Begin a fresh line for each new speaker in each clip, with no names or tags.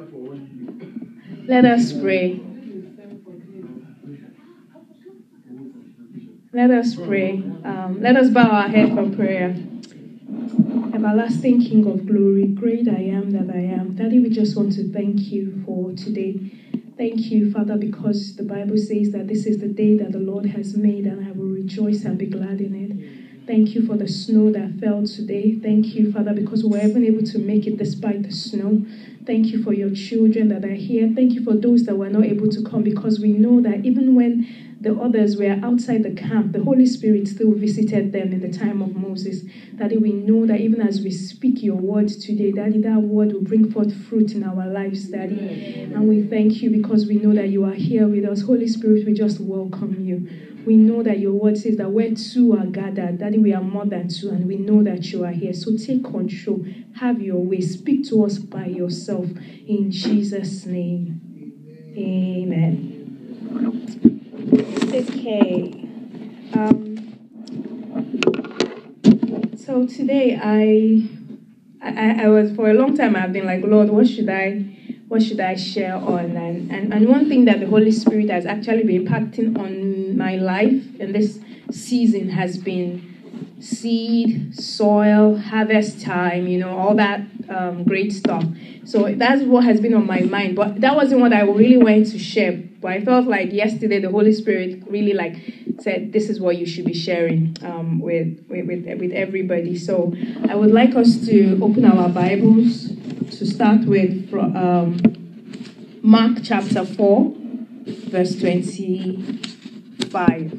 Let us pray. Let us pray. Let us bow our head for prayer. Everlasting King of glory, great I am that I am. Daddy, we just want to thank you for today. Thank you, Father, because the Bible says that this is the day that the Lord has made, and I will rejoice and be glad in it. Thank you for the snow that fell today. Thank you, Father, because we were even able to make it despite the snow. Thank you for your children that are here. Thank you for those that were not able to come, because we know that even when the others were outside the camp, the Holy Spirit still visited them in the time of Moses. Daddy, we know that even as we speak your word today, Daddy, that word will bring forth fruit in our lives, Daddy. And we thank you because we know that you are here with us. Holy Spirit, we just welcome you. We know that your word says that where two are gathered, Daddy, we are more than two, and we know that you are here. So take control. Have your way. Speak to us by yourself. In Jesus' name. Amen. Okay. So today I was, for a long time I've been like, Lord, what should I share on? And one thing that the Holy Spirit has actually been impacting on my life in this season has been seed, soil, harvest time, all that great stuff. So that's what has been on my mind. But that wasn't what I really wanted to share. But I felt like yesterday the Holy Spirit really said, this is what you should be sharing with everybody. So I would like us to open our Bibles to start with Mark chapter 4, verse 25.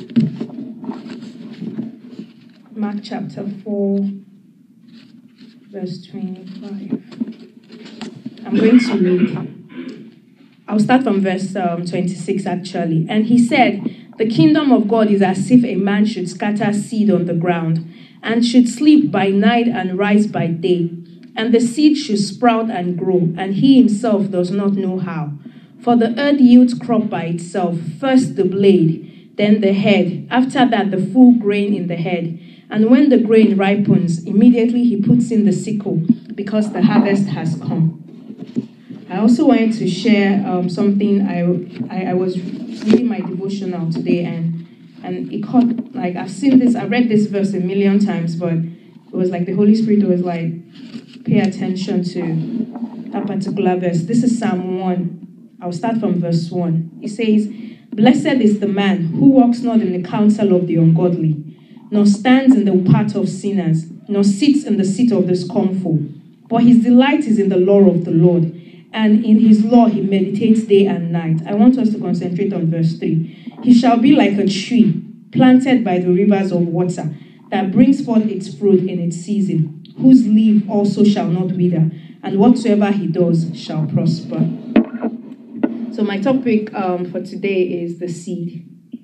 Mark chapter 4, verse 25. I'm going to read. I'll start from verse 26 actually. And he said, the kingdom of God is as if a man should scatter seed on the ground, and should sleep by night and rise by day. And the seed should sprout and grow, and he himself does not know how. For the earth yields crop by itself, first the blade, then the head, after that the full grain in the head. And when the grain ripens, immediately he puts in the sickle, because the harvest has come. I also wanted to share something. I was reading my devotional today, and it caught, like, I've read this verse a million times, but it was like the Holy Spirit was like, pay attention to that particular verse. This is Psalm 1. I'll start from verse 1. It says, blessed is the man who walks not in the counsel of the ungodly, nor stands in the path of sinners, nor sits in the seat of the scornful. But his delight is in the law of the Lord, and in his law he meditates day and night. I want us to concentrate on verse 3. He shall be like a tree planted by the rivers of water, that brings forth its fruit in its season, whose leaf also shall not wither, and whatsoever he does shall prosper. So my topic for today is the seed.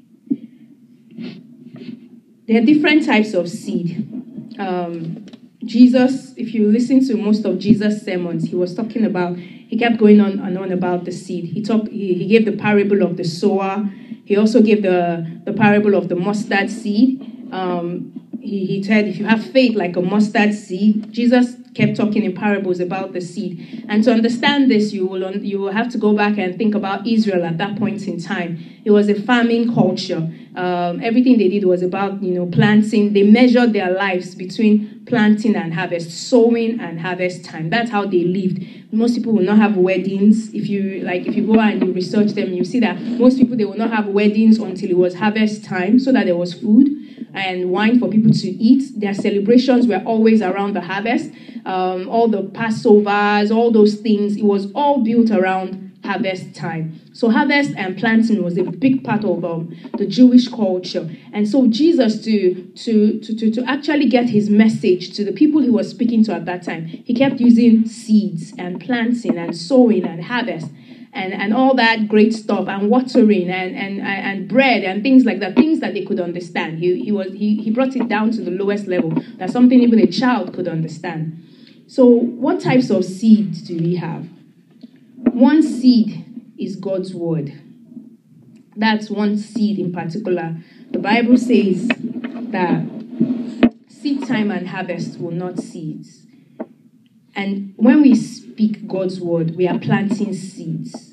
There are different types of seed. Jesus, if you listen to most of Jesus' sermons, he kept going on and on about the seed. He gave the parable of the sower. He also gave the parable of the mustard seed. He said, if you have faith like a mustard seed, Jesus kept talking in parables about the seed. And to understand this, you will have to go back and think about Israel at that point in time. It was a farming culture. Everything they did was about, planting. They measured their lives between planting and harvest, sowing and harvest time. That's how they lived. Most people will not have weddings. If you go and you research them, you see that most people, they will not have weddings until it was harvest time, so that there was food and wine for people to eat. Their celebrations were always around the harvest. All the Passovers, all those things, it was all built around harvest time. So harvest and planting was a big part of the Jewish culture. And so Jesus, to actually get his message to the people he was speaking to at that time, he kept using seeds and planting and sowing and harvest and all that great stuff, and watering and bread and things like that, things that they could understand. He brought it down to the lowest level, that's something even a child could understand. So what types of seeds do we have? One seed is God's word. That's one seed in particular. The Bible says that seed time and harvest will not cease. And when we speak God's word, we are planting seeds.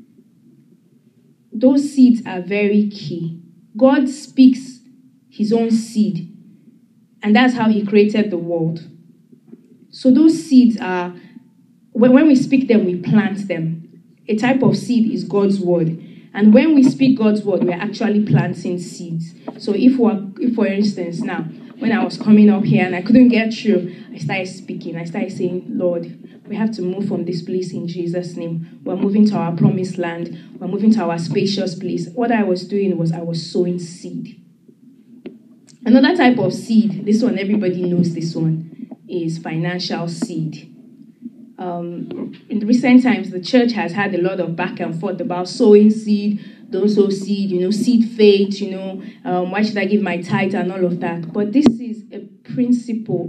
Those seeds are very key. God speaks his own seed, and that's how he created the world. So those seeds are, when we speak them, we plant them. A type of seed is God's word. And when we speak God's word, we're actually planting seeds. So if for instance, now, when I was coming up here and I couldn't get through, I started speaking. I started saying, Lord, we have to move from this place in Jesus' name. We're moving to our promised land. We're moving to our spacious place. What I was doing was I was sowing seed. Another type of seed, this one, everybody knows this one, is financial seed. In recent times, the church has had a lot of back and forth about sowing seed, don't sow seed, seed faith, why should I give my tithe and all of that. But this is a principle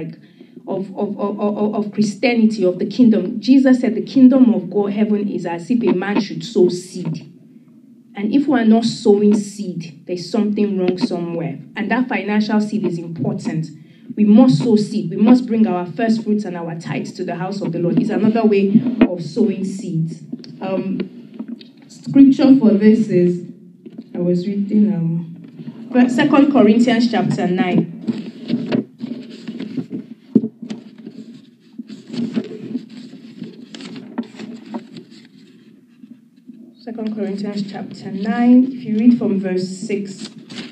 of Christianity, of the kingdom. Jesus said the kingdom of God, heaven, is as if a man should sow seed. And if we are not sowing seed, there's something wrong somewhere. And that financial seed is important. We must sow seed. We must bring our first fruits and our tithes to the house of the Lord. It's another way of sowing seeds. Scripture for this is, I was reading 2 Corinthians chapter 9. 2 Corinthians chapter 9, if you read from verse 6.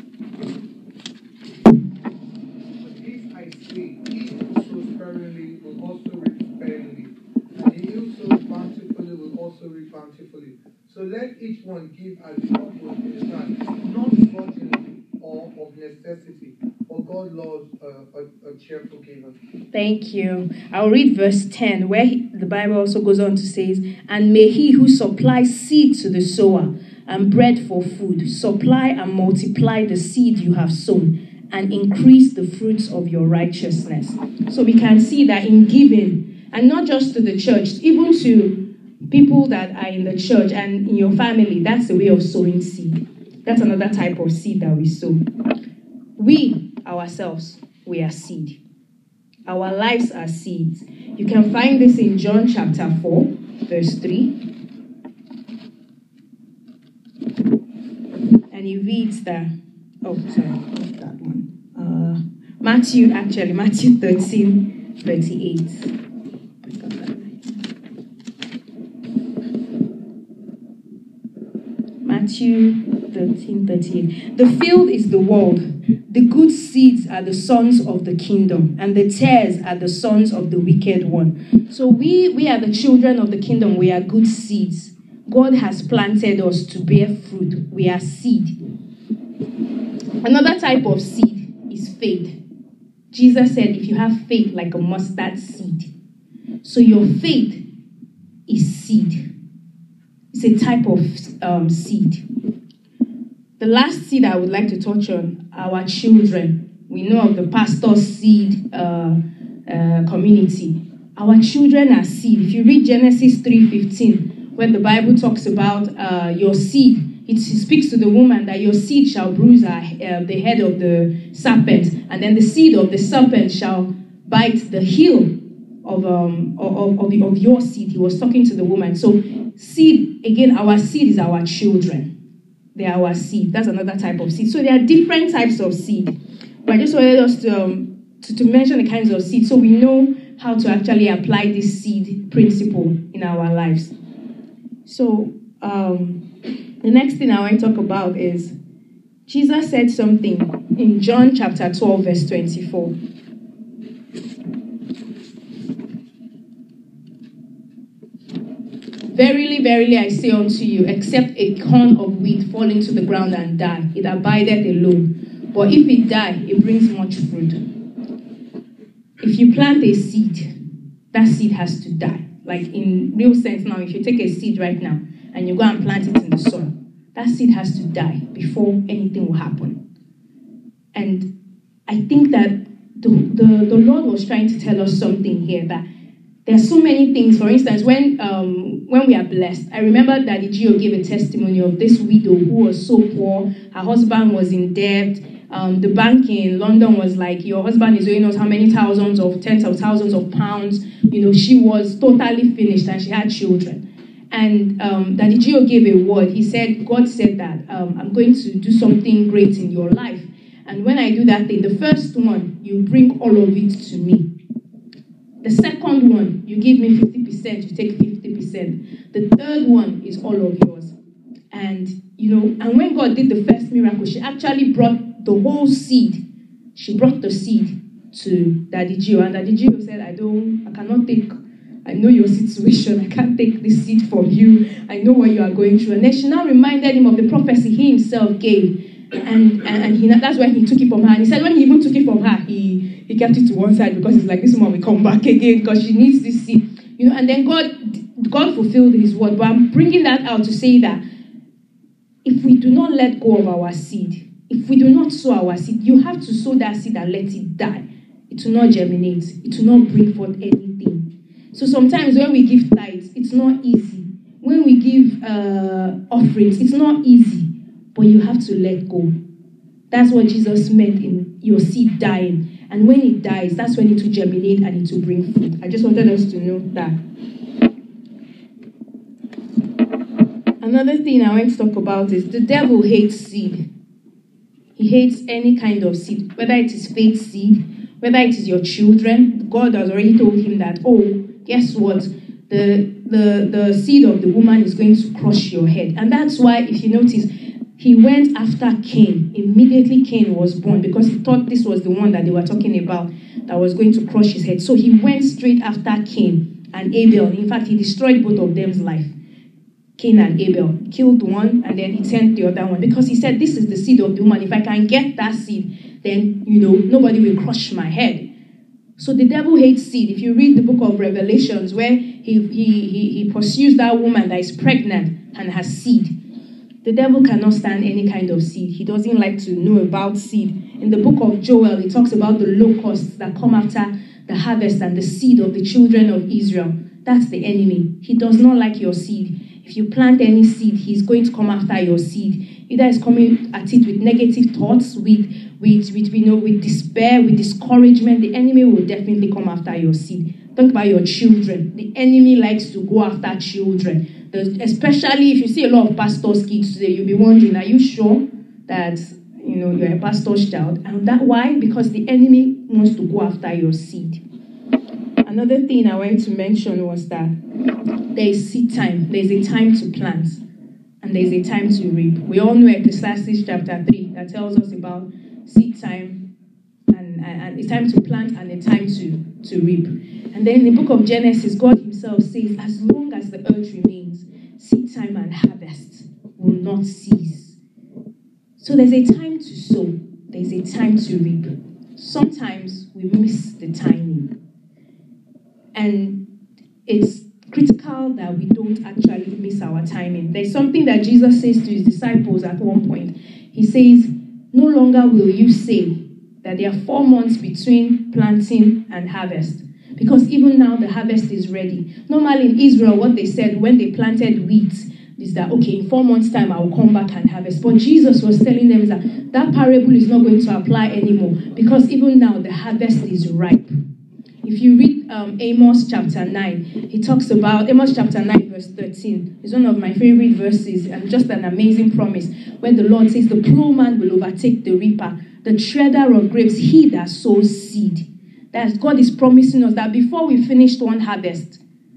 Bountifully. So let each one give as God will in his hand, not grudgingly or of necessity, for God loves a cheerful giver.
Thank you. I'll read verse 10, where the Bible also goes on to say, and may he who supplies seed to the sower and bread for food supply and multiply the seed you have sown and increase the fruits of your righteousness. So we can see that in giving, and not just to the church, even to people that are in the church and in your family, that's the way of sowing seed. That's another type of seed that we sow. We, ourselves, we are seed. Our lives are seeds. You can find this in John chapter 4, verse 3. And he reads that, not that one. Matthew 13, 38. Matthew 13:38. The field is the world. The good seeds are the sons of the kingdom, and the tares are the sons of the wicked one. So we are the children of the kingdom. We are good seeds. God has planted us to bear fruit. We are seed. Another type of seed is faith. Jesus said, if you have faith like a mustard seed. So your faith is seed. It's a type of seed. The last seed I would like to touch on, our children. We know of the pastor's seed community. Our children are seed. If you read Genesis 3:15, when the Bible talks about your seed, it speaks to the woman that your seed shall bruise the head of the serpent, and then the seed of the serpent shall bite the heel of your seed. He was talking to the woman. So seed, again, our seed is our children. They are our seed. That's another type of seed. So there are different types of seed. But I just wanted us to mention the kinds of seed so we know how to actually apply this seed principle in our lives. So the next thing I want to talk about is Jesus said something in John chapter 12, verse 24. Verily, verily, I say unto you, except a corn of wheat fall into the ground and die, it abideth alone. But if it die, it brings much fruit. If you plant a seed, that seed has to die. Like in real sense now, if you take a seed right now and you go and plant it in the soil, that seed has to die before anything will happen. And I think that the Lord was trying to tell us something here, that there are so many things. For instance, when we are blessed, I remember that Gio gave a testimony of this widow who was so poor. Her husband was in debt. the bank in London was like, your husband is owing us how many thousands of tens of thousands of pounds. She was totally finished and she had children. And Daddy Gio gave a word. He said, God said that I'm going to do something great in your life. And when I do that thing, the first one, you bring all of it to me. The second one, you give me 50%, you take 50%. The third one is all of yours. And, and when God did the first miracle, she actually brought the whole seed. She brought the seed to Daddy Gio. And Daddy Gio said, I know your situation. I can't take this seed from you. I know what you are going through. And then she now reminded him of the prophecy he himself gave. And that's when he took it from her. And he said when he even took it from her, he kept it to one side because he's like, this woman will come back again because she needs this seed. And then God fulfilled his word. But I'm bringing that out to say that if we do not let go of our seed, if we do not sow our seed, you have to sow that seed and let it die. It will not germinate. It will not bring forth anything. So sometimes when we give tithes, it's not easy. When we give offerings, it's not easy. But you have to let go. That's what Jesus meant in your seed dying. And when it dies, that's when it will germinate and it will bring fruit. I just wanted us to know that. Another thing I want to talk about is the devil hates seed. He hates any kind of seed, whether it is faith seed, whether it is your children. God has already told him that, guess what? The seed of the woman is going to crush your head. And that's why, if you notice, he went after Cain. Immediately Cain was born because he thought this was the one that they were talking about that was going to crush his head. So he went straight after Cain and Abel. In fact, he destroyed both of them's life. Cain and Abel killed one and then he sent the other one because he said, this is the seed of the woman. If I can get that seed, then, nobody will crush my head. So the devil hates seed. If you read the book of Revelations where he pursues that woman that is pregnant and has seed, the devil cannot stand any kind of seed. He doesn't like to know about seed. In the book of Joel, it talks about the locusts that come after the harvest and the seed of the children of Israel. That's the enemy. He does not like your seed. If you plant any seed, he's going to come after your seed. Either he's coming at it with negative thoughts, with despair, with discouragement. The enemy will definitely come after your seed. Think about your children. The enemy likes to go after children. Especially if you see a lot of pastors' kids today, you'll be wondering, are you sure that you're a pastor's child? And that why? Because the enemy wants to go after your seed. Another thing I wanted to mention was that there is seed time. There's a time to plant and there's a time to reap. We all know Ecclesiastes chapter 3 that tells us about seed time and a time to plant and a time to reap. And then in the book of Genesis, God himself says, as long as the earth remains, seed time and harvest will not cease. So there's a time to sow. There's a time to reap. Sometimes we miss the timing. And it's critical that we don't actually miss our timing. There's something that Jesus says to his disciples at one point. He says, no longer will you say that there are 4 months between planting and harvest. Because even now the harvest is ready. Normally in Israel, what they said when they planted wheat is that, okay, in 4 months' time, I will come back and harvest. But Jesus was telling them that parable is not going to apply anymore because even now the harvest is ripe. If you read Amos chapter 9, he talks about, Amos chapter 9 verse 13. It's one of my favorite verses and just an amazing promise where the Lord says, the plowman will overtake the reaper, the treader of grapes, he that sows seed. That God is promising us that before we finish one harvest,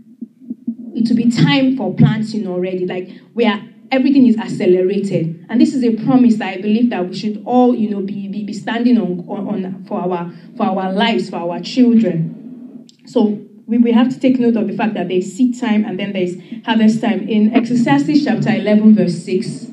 it will be time for planting already. Like everything is accelerated. And this is a promise that I believe that we should all, be standing on for our lives, for our children. So we have to take note of the fact that there's seed time and then there's harvest time. In Ecclesiastes chapter 11 verse 6,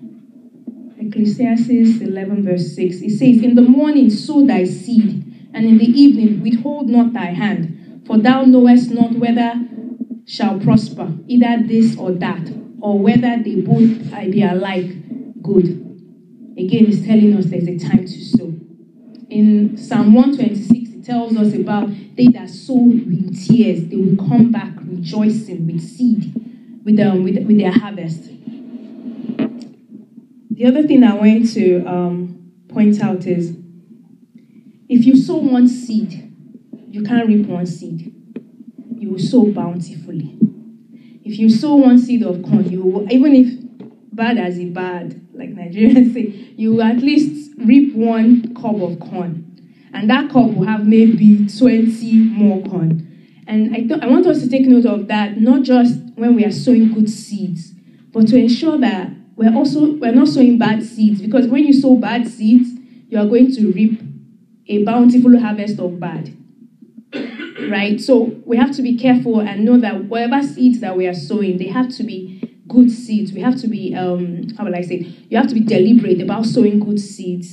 Ecclesiastes 11 verse 6, it says, in the morning sow thy seed, and in the evening withhold not thy hand, for thou knowest not whether shall prosper, either this or that, or whether they both be alike good. Again, it's telling us there's a time to sow. In Psalm 126, it tells us about they that sow with tears, they will come back rejoicing with seed, with their harvest. The other thing I want to point out is, if you sow one seed, you can't reap one seed. You will sow bountifully. If you sow one seed of corn, you will, even if bad as a bad, like Nigerians say, you will at least reap one cob of corn. And that cob will have maybe 20 more corn. And I want us to take note of that, not just when we are sowing good seeds, but to ensure that we're not sowing bad seeds. Because when you sow bad seeds, you are going to reap a bountiful harvest of bad. Right? So we have to be careful and know that whatever seeds that we are sowing, they have to be good seeds. We have to be, you have to be deliberate about sowing good seeds.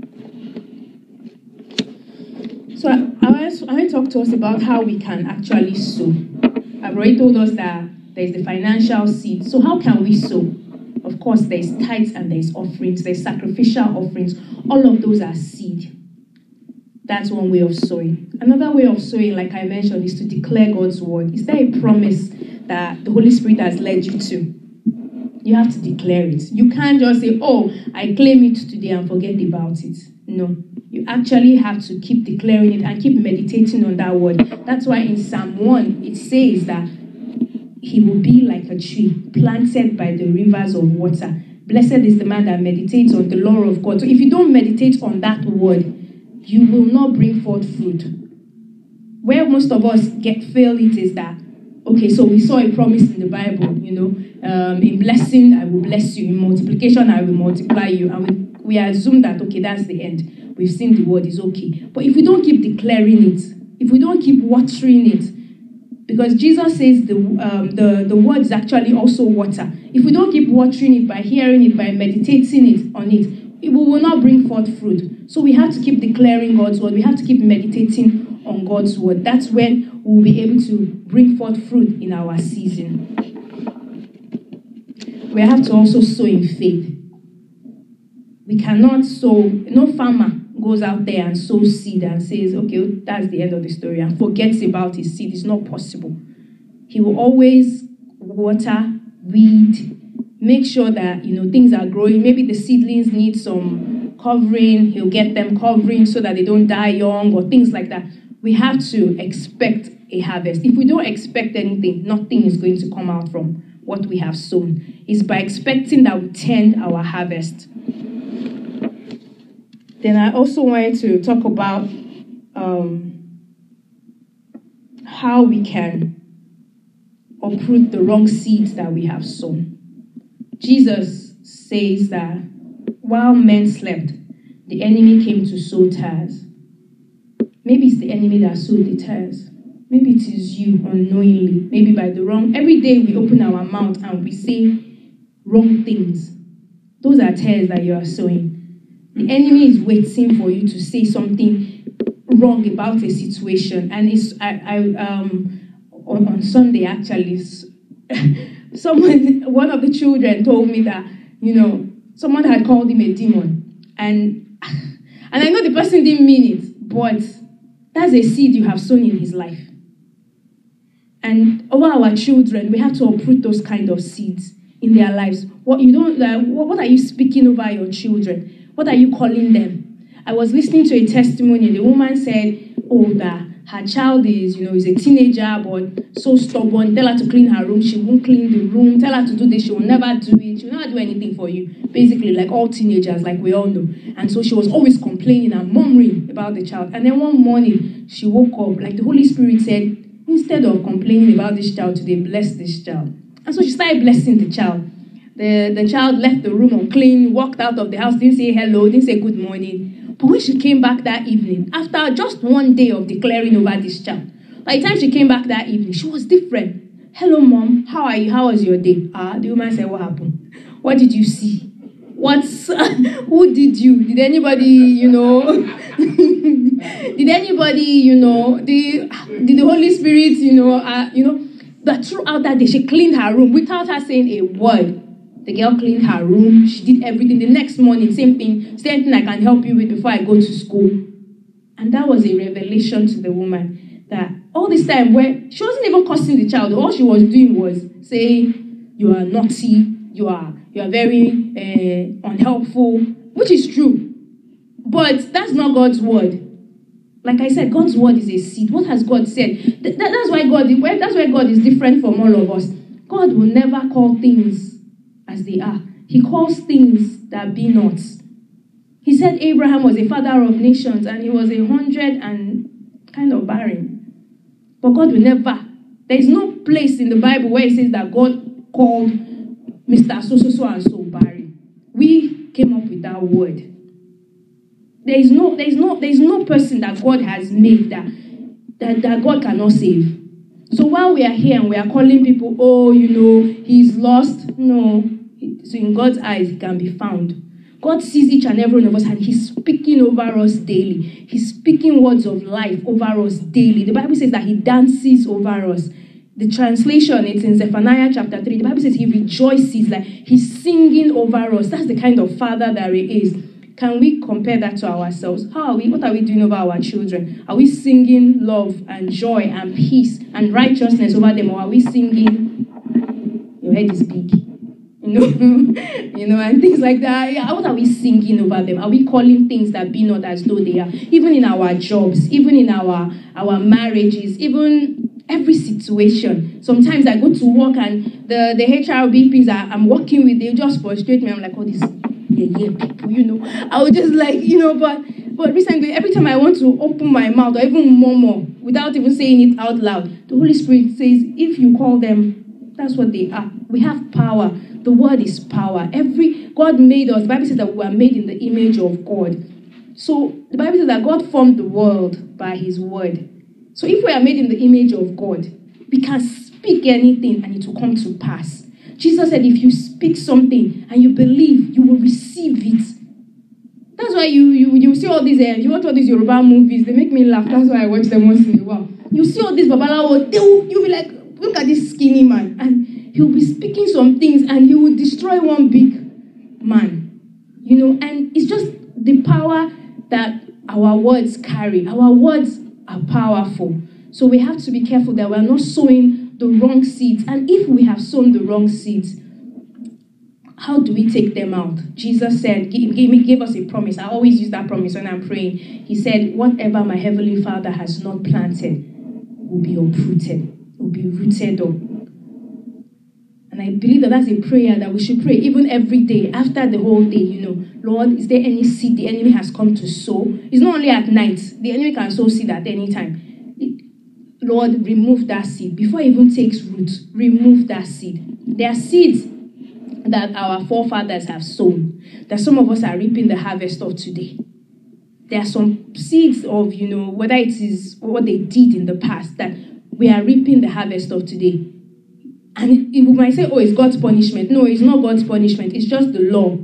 So I want to talk to us about how we can actually sow. I've already told us that there's the financial seed. So how can we sow? Of course, there's tithes and there's offerings, there's sacrificial offerings. All of those are seed. That's one way of sowing. Another way of sowing, like I mentioned, is to declare God's word. Is there a promise that the Holy Spirit has led you to? You have to declare it. You can't just say, oh, I claim it today and forget about it. No. You actually have to keep declaring it and keep meditating on that word. That's why in Psalm 1, it says that he will be like a tree planted by the rivers of water. Blessed is the man that meditates on the law of God. So if you don't meditate on that word, you will not bring forth fruit. Where most of us fail it is that, okay, so we saw a promise in the Bible, in blessing, I will bless you. In multiplication, I will multiply you. And we assume that, okay, that's the end. We've seen the word is okay. But if we don't keep declaring it, if we don't keep watering it, because Jesus says the word is actually also water. If we don't keep watering it by hearing it, by meditating on it, it will not bring forth fruit. So we have to keep declaring God's word. We have to keep meditating on God's word. That's when we'll be able to bring forth fruit in our season. We have to also sow in faith. We cannot sow. No farmer goes out there and sows seed and says, okay, that's the end of the story, and forgets about his seed. It's not possible. He will always water, weed, make sure that things are growing. Maybe the seedlings need some covering. He'll get them covering so that they don't die young or things like that. We have to expect a harvest. If we don't expect anything, nothing is going to come out from what we have sown. It's by expecting that we tend our harvest. Then I also wanted to talk about how we can uproot the wrong seeds that we have sown. Jesus says that while men slept, the enemy came to sow tares. Maybe it's the enemy that sowed the tares. Maybe it is you unknowingly. Maybe by the wrong. Every day we open our mouth and we say wrong things. Those are tares that you are sowing. The enemy is waiting for you to say something wrong about a situation. And on Sunday actually, one of the children told me that, someone had called him a demon. And I know the person didn't mean it, but that's a seed you have sown in his life. And over our children, we have to uproot those kind of seeds in their lives. What are you speaking over your children? What are you calling them? I was listening to a testimony. The woman said, that her child is a teenager, but so stubborn. Tell her to clean her room. She won't clean the room. Tell her to do this. She will never do it. She will never do anything for you. Basically, like all teenagers, like we all know. And so she was always complaining and murmuring about the child. And then one morning, she woke up, like the Holy Spirit said, instead of complaining about this child today, bless this child. And so she started blessing the child. The child left the room unclean, walked out of the house, didn't say hello, didn't say good morning. But when she came back that evening, after just one day of declaring over this child, by the time she came back that evening, she was different. Hello, Mom. How are you? How was your day? The woman said, what happened? What did you see? Who did you? Did anybody, did anybody, did the Holy Spirit, that throughout that day, she cleaned her room without her saying a word. The girl cleaned her room. She did everything. The next morning, same thing. Same thing I can help you with before I go to school. And that was a revelation to the woman that all this time where she wasn't even cursing the child. All she was doing was saying, you are naughty. You are very unhelpful, which is true. But that's not God's word. Like I said, God's word is a seed. What has God said? That's why God is different from all of us. God will never call things as they are. He calls things that be not. He said Abraham was a father of nations and he was 100 and kind of barren. But God will never. There is no place in the Bible where it says that God called Mr. So and so barren. We came up with that word. There is no person that God has made that God cannot save. So while we are here and we are calling people, oh, he's lost. No. So in God's eyes, he can be found. God sees each and every one of us and he's speaking over us daily. He's speaking words of life over us daily. The Bible says that he dances over us. The translation, it's in Zephaniah chapter 3. The Bible says he rejoices, like he's singing over us. That's the kind of father that he is. Can we compare that to ourselves? What are we doing over our children? Are we singing love and joy and peace and righteousness over them? Or are we singing, your head is big? And things like that. Yeah, what are we singing over them? Are we calling things that be not as though they are? Even in our jobs, even in our marriages, even every situation. Sometimes I go to work and the HRBPs I'm working with, they just frustrate me. I'm like, oh, these people, I would just like, but recently, every time I want to open my mouth or even murmur without even saying it out loud, the Holy Spirit says, if you call them, that's what they are. We have power. The word is power. God made us. The Bible says that we were made in the image of God. So the Bible says that God formed the world by his word. So if we are made in the image of God, we can speak anything and it will come to pass. Jesus said, if you speak something and you believe, you will receive it. That's why you see all these, you watch all these Yoruba movies, they make me laugh. That's why I watch them once in a while. You see all these Babalawo, you'll be like, look at this skinny man. And he'll be speaking some things and he will destroy one big man. And it's just the power that our words carry. Our words are powerful. So we have to be careful that we're not sowing the wrong seeds. And if we have sown the wrong seeds, how do we take them out? Jesus said, give us a promise. I always use that promise when I'm praying. He said, whatever my heavenly Father has not planted will be uprooted, will be rooted up. And I believe that that's a prayer that we should pray even every day, after the whole day, Lord, is there any seed the enemy has come to sow? It's not only at night. The enemy can sow seed at any time. Lord, remove that seed. Before it even takes root, remove that seed. There are seeds that our forefathers have sown, that some of us are reaping the harvest of today. There are some seeds of, whether it is what they did in the past, that we are reaping the harvest of today. And we might say, oh, it's God's punishment. No, it's not God's punishment. It's just the law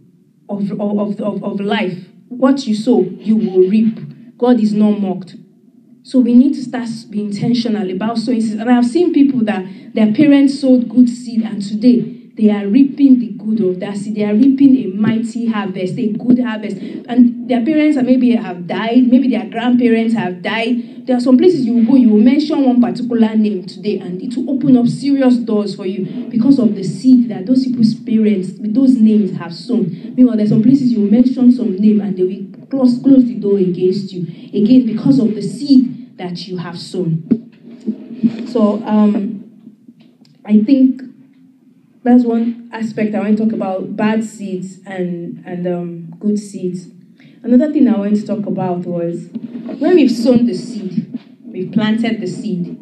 of life. What you sow, you will reap. God is not mocked. So we need to start being intentional about sowing seeds. And I have seen people that their parents sowed good seed, and today they are reaping the good of that seed. They are reaping a mighty harvest, a good harvest. And their parents maybe have died, maybe their grandparents have died. There are some places you will go, you will mention one particular name today, and it will open up serious doors for you because of the seed that those people's parents with those names have sown. Meanwhile, there are some places you will mention some name and they will close the door against you. Again, because of the seed that you have sown. So, I think that's one aspect I want to talk about, bad seeds and good seeds. Another thing I wanted to talk about was when we've sown the seed, we've planted the seed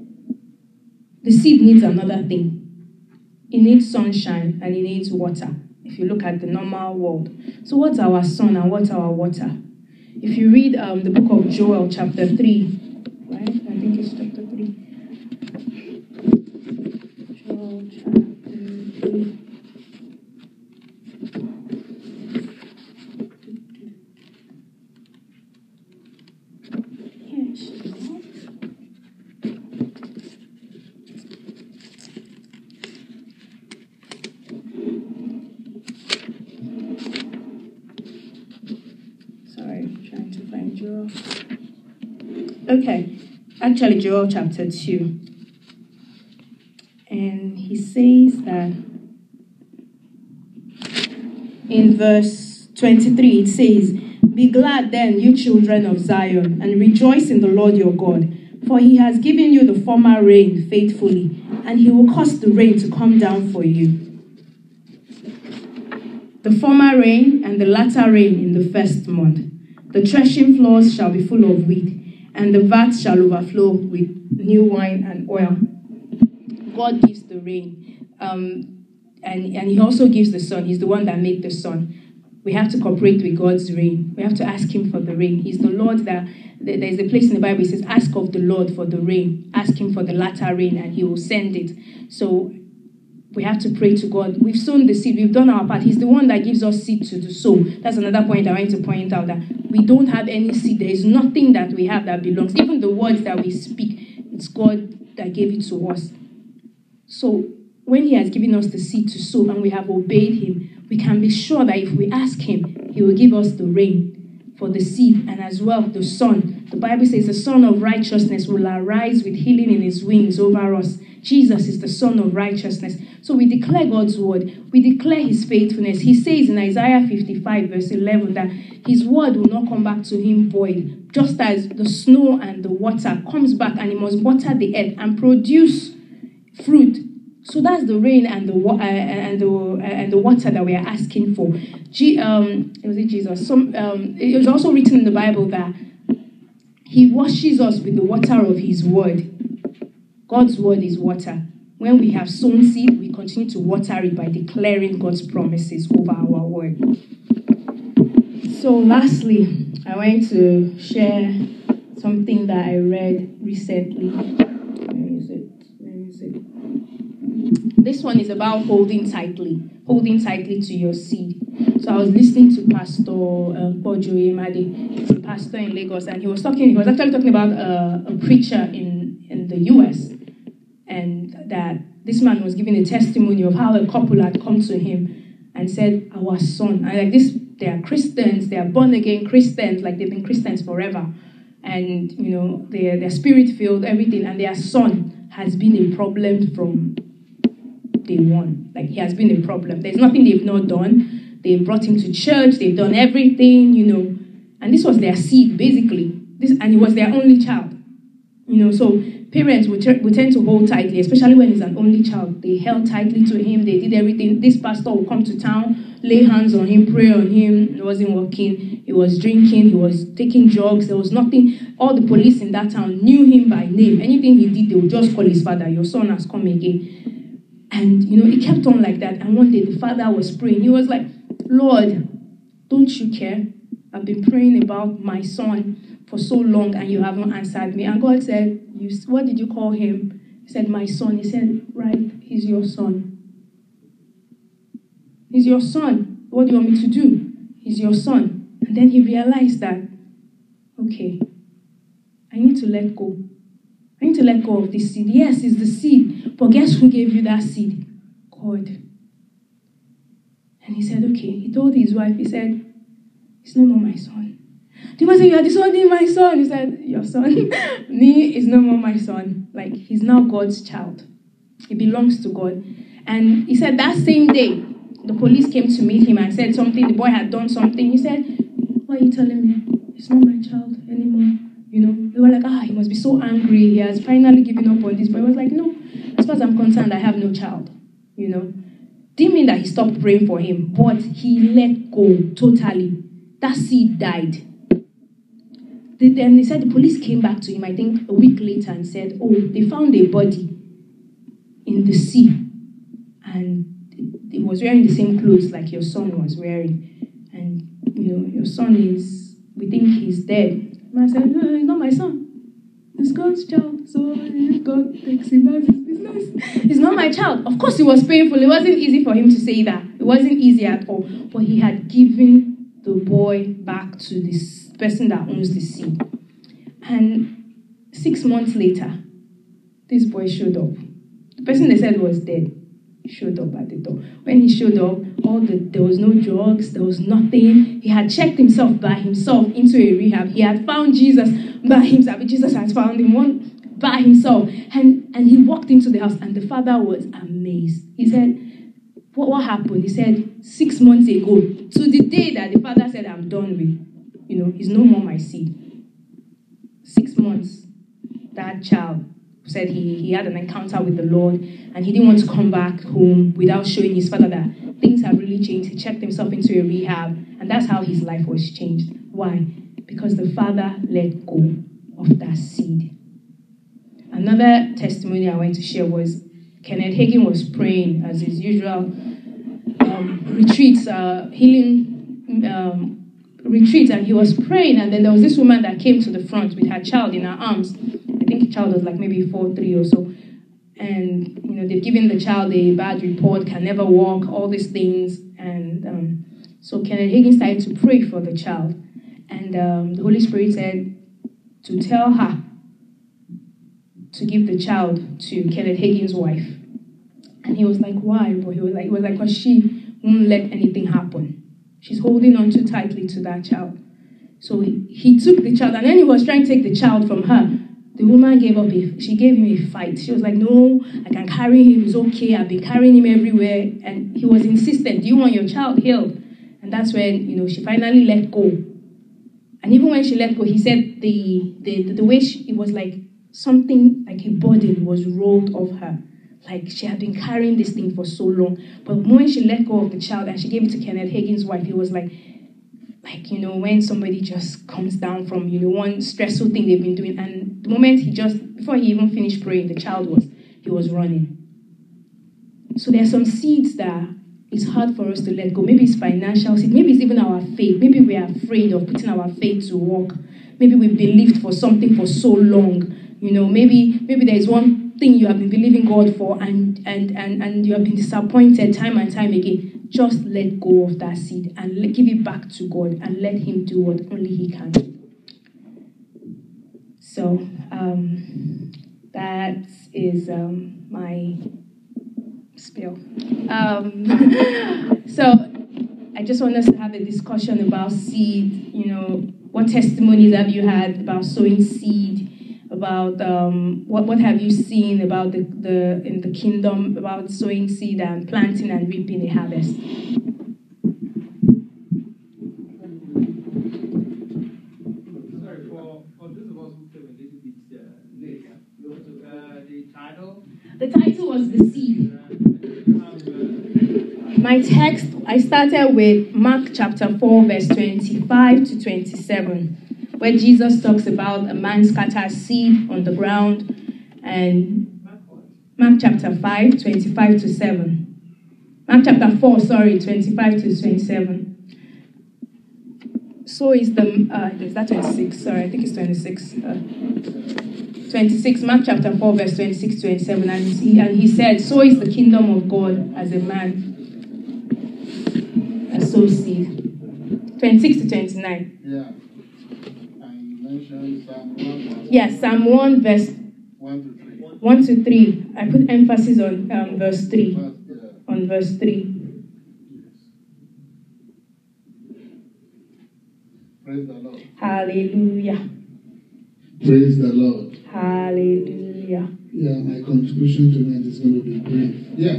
needs another thing. It needs sunshine and it needs water, if you look at the normal world. So what's our sun and what's our water? If you read the book of Joel, chapter 3, right? I think it's chapter 3. Joel, chapter 3. Okay, actually Joel chapter 2. And he says that in verse 23, it says, Be glad then, you children of Zion, and rejoice in the Lord your God. For he has given you the former rain faithfully, and he will cause the rain to come down for you. The former rain and the latter rain in the first month. The threshing floors shall be full of wheat, and the vats shall overflow with new wine and oil. God gives the rain, and he also gives the sun. He's the one that made the sun. We have to cooperate with God's rain. We have to ask him for the rain. He's the Lord that, there's a place in the Bible, it says, ask of the Lord for the rain. Ask him for the latter rain, and he will send it. So we have to pray to God. We've sown the seed. We've done our part. He's the one that gives us seed to sow. That's another point I want to point out, that we don't have any seed. There is nothing that we have that belongs. Even the words that we speak, it's God that gave it to us. So when he has given us the seed to sow and we have obeyed him, we can be sure that if we ask him, he will give us the rain for the seed, and as well the sun. The Bible says the Son of righteousness will arise with healing in his wings over us. Jesus is the Son of righteousness. So we declare God's word. We declare his faithfulness. He says in Isaiah 55 verse 11 that his word will not come back to him void. Just as the snow and the water comes back and it must water the earth and produce fruit. So that's the rain and the water that we are asking for. Was it Jesus? It was also written in the Bible that he washes us with the water of his word. God's word is water. When we have sown seed, we continue to water it by declaring God's promises over our word. So lastly, I want to share something that I read recently. Where is it? This one is about holding tightly to your seed. So I was listening to Pastor Bojo Emade. He's a pastor in Lagos, and he was actually talking about a preacher in the US, and that this man was giving a testimony of how a couple had come to him and said, our son, and like this, they are Christians, they are born again Christians, like they've been Christians forever, and they're spirit filled, everything, and their son has been a problem from day one. Like, he has been a problem. There's nothing they've not done. They've brought him to church, they've done everything, and this was their seed, basically. And he was their only child. So parents would tend to hold tightly, especially when he's an only child. They held tightly to him, they did everything. This pastor would come to town, lay hands on him, pray on him. It wasn't working. He was drinking, he was taking drugs, there was nothing. All the police in that town knew him by name. Anything he did, they would just call his father, your son has come again. And, it kept on like that. And one day the father was praying. He was like, Lord, don't you care? I've been praying about my son for so long and you haven't answered me. And God said, what did you call him? He said, my son. He said, right, he's your son. He's your son. What do you want me to do? He's your son. And then he realized that, okay, I need to let go. I need to let go of this seed. Yes, it's the seed. But guess who gave you that seed? God. And he said, okay. He told his wife, he said, it's no more my son. The man said, you are disowning my son. He said, your son? Me is no more my son. Like, he's now God's child. He belongs to God. And he said that same day, the police came to meet him and said something. The boy had done something. He said, what are you telling me? It's not my child anymore. They were like, he must be so angry. He has finally given up on this. But he was like, no, as far as I'm concerned, I have no child. Didn't mean that he stopped praying for him, but he let go totally. That seed died. Then they said the police came back to him, I think, a week later and said, they found a body in the sea. And it was wearing the same clothes like your son was wearing. And, your son we think he's dead. And I said, no, he's not my son. It's God's child. So God takes him. That's his business. He's not my child. Of course, it was painful. It wasn't easy for him to say that. It wasn't easy at all. But he had given the boy back to this person that owns the seed. And 6 months later, this boy showed up. The person they said was dead showed up at the door. When he showed up, there was no drugs, there was nothing. He had checked himself by himself into a rehab. He had found Jesus by himself. Jesus had found him by himself. And he walked into the house and the father was amazed. He said, what happened? He said, 6 months ago, to the day that the father said, I'm done with. he's no more my seed. 6 months, that child said he had an encounter with the Lord, and he didn't want to come back home without showing his father that things have really changed. He checked himself into a rehab, and that's how his life was changed. Why? Because the father let go of that seed. Another testimony I wanted to share was Kenneth Hagin was praying as his usual retreats, healing retreat, and he was praying, and then there was this woman that came to the front with her child in her arms. I think the child was like maybe 4, 3 or so, and they've given the child a bad report, can never walk, all these things, and so Kenneth Hagin started to pray for the child, and the Holy Spirit said to tell her to give the child to Kenneth Hagin's wife, and he was like, why? But he was like, because she won't let anything happen. She's holding on too tightly to that child. So he took the child, and then he was trying to take the child from her. The woman gave him a fight. She was like, no, I can carry him, it's okay, I've been carrying him everywhere. And he was insistent, do you want your child healed? And that's when, she finally let go. And even when she let go, he said the way it was like something like a burden was rolled off her. Like she had been carrying this thing for so long. But when she let go of the child and she gave it to Kenneth Hagin's wife, it was like when somebody just comes down from, one stressful thing they've been doing. And the moment before he even finished praying, the child was running. So there are some seeds that it's hard for us to let go. Maybe it's financial seed. Maybe it's even our faith. Maybe we are afraid of putting our faith to work. Maybe we've believed for something for so long. Maybe there is one thing you have been believing God for and you have been disappointed time and time again. Just let go of that seed and give it back to God and let him do what only he can do. So that is my spiel. So I just want us to have a discussion about seed. What testimonies have you had about sowing seed? About what have you seen about the in the kingdom about sowing seed and planting and reaping a harvest?
Sorry, for those of us who came a little bit late, the title?
The title was The Seed. My text, I started with Mark chapter 4, verse 25 to 27. Where Jesus talks about a man scatters seed on the ground, and Mark chapter 5, 25 to 7. Mark chapter 4, 25 to 27. So is is that 26? Sorry, I think it's 26. 26, Mark chapter 4, verse 26 to 27. And he said, so is the kingdom of God as a man that sows seed. 26 to 29.
Yeah.
Yes, Psalm 1, verse 1 to 3. I put emphasis on verse 3. On verse 3.
Praise the Lord.
Hallelujah.
Praise the Lord.
Hallelujah.
Yeah, my contribution tonight is going to be brief. Yeah.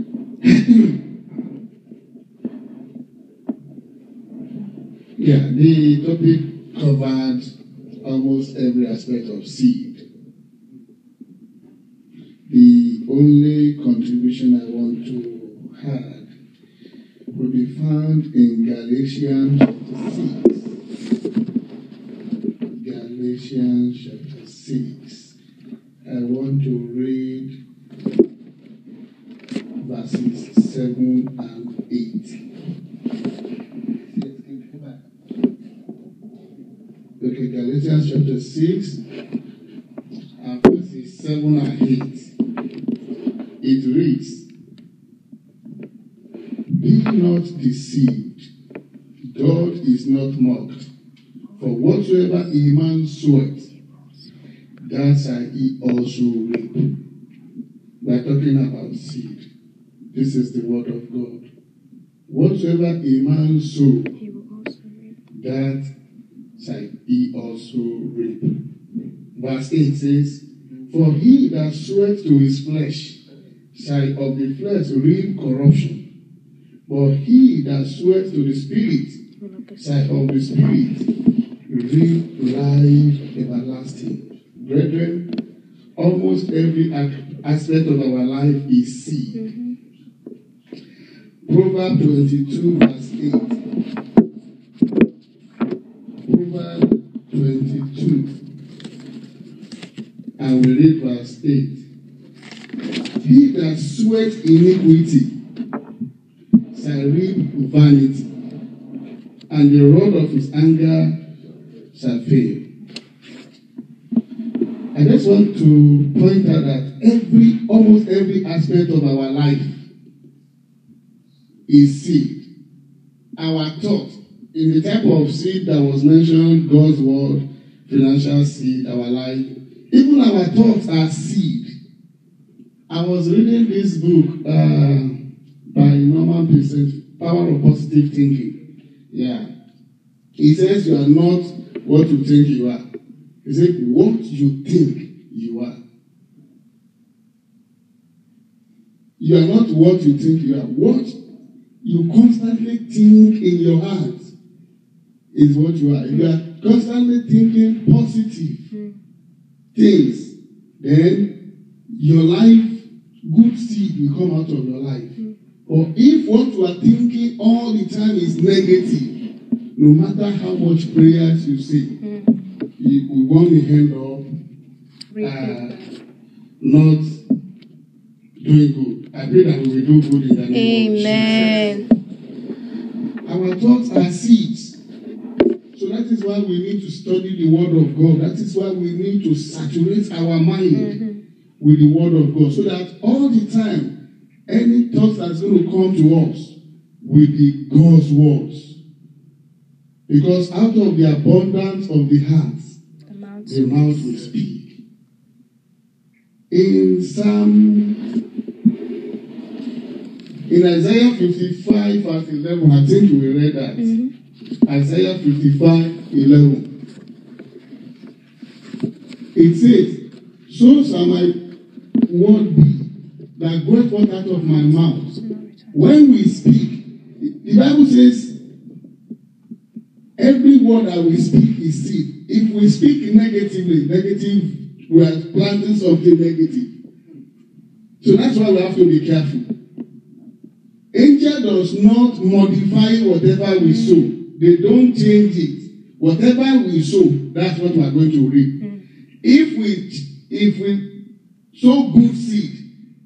Yeah, the topic covered almost every aspect of seed. The only contribution I want to add will be found in Galatians chapter 6. Galatians chapter 6. I want to read verses 7 and 8. Okay, Galatians chapter 6, and verses 7 and 8. It reads, be not deceived, God is not mocked. For whatsoever a man soweth, that shall he also reap. We are talking about seed. This is the word of God. Whatsoever a man sow,
He will also reap.
that shall he also reap. Verse 8 says, for he that soweth to his flesh shall of the flesh reap corruption, but he that soweth to the Spirit shall of the Spirit reap life everlasting. Brethren, almost every aspect of our life is seed. Proverbs 22 verse 8. Proverbs 22. I will read verse 8. He that sweat iniquity shall reap vanity, and the rod of his anger shall fail. I just want to point out that almost every aspect of our life is seed. Our thought, in the type of seed that was mentioned, God's word, financial seed, our life, even our thoughts are seed. I was reading this book by Norman Vincent, Power of Positive Thinking. Yeah. He says you are not what you think you are. He said what you think you are. You are not what you think you are. What you constantly think in your heart is what you are. If you are constantly thinking positive things, then your life, good seed will come out of your life. Or if what you are thinking all the time is negative, no matter how much prayers you say, you will want to end up not doing good. I pray that we will do good in the name of Jesus. Our thoughts are seeds. So that is why we need to study the Word of God. That is why we need to saturate our mind with the Word of God. So that all the time, any thoughts that's going to come to us will be God's words. Because out of the abundance of the heart, the mouth will speak. In Isaiah 55 verse 11, I think we read that. Isaiah 55, 11. It says, so shall my word be that goeth forth out of my mouth. When we speak, the Bible says, every word that we speak is seed. If we speak negatively, we are planting something negative. So that's why we have to be careful. Angel does not modify whatever we sow. They don't change it. Whatever we sow, that's what we are going to reap. If we sow good seed,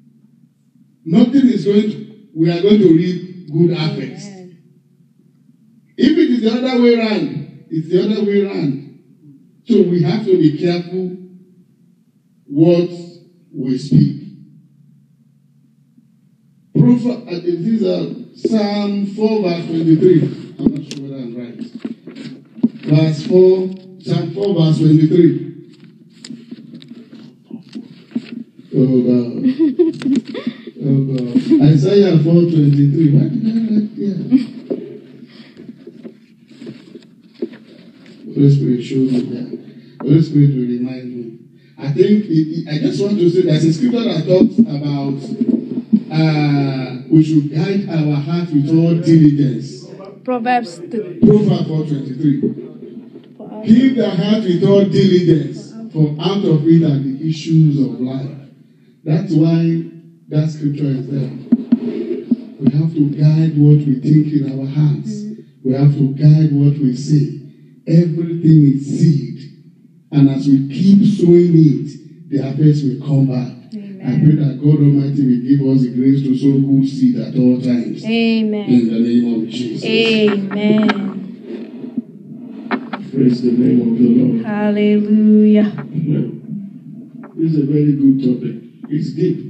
we are going to reap good harvest. If it is the other way around, it's the other way around. So we have to be careful what we speak. This is Psalm 4 verse 23. I'm not sure whether I'm right. Verse 4, Psalm 4 verse 23. Oh God. Oh God. Isaiah 4:23. Why did I write there? Holy Spirit showed me that. Holy Spirit will remind me. I think I just want to say there's a scripture that talks about we should guide our heart with all diligence.
Proverbs
4:23. Keep the heart with all diligence, for out of it are the issues of life. That's why that scripture is there. We have to guide what we think in our hearts. We have to guide what we say. Everything is seed. And as we keep sowing it, the harvest will come back. Amen. I pray that God Almighty will give us the grace to sow good seed at all times.
Amen.
In the name of Jesus.
Amen.
Praise the name of the Lord.
Hallelujah.
This is a very good topic. It's deep.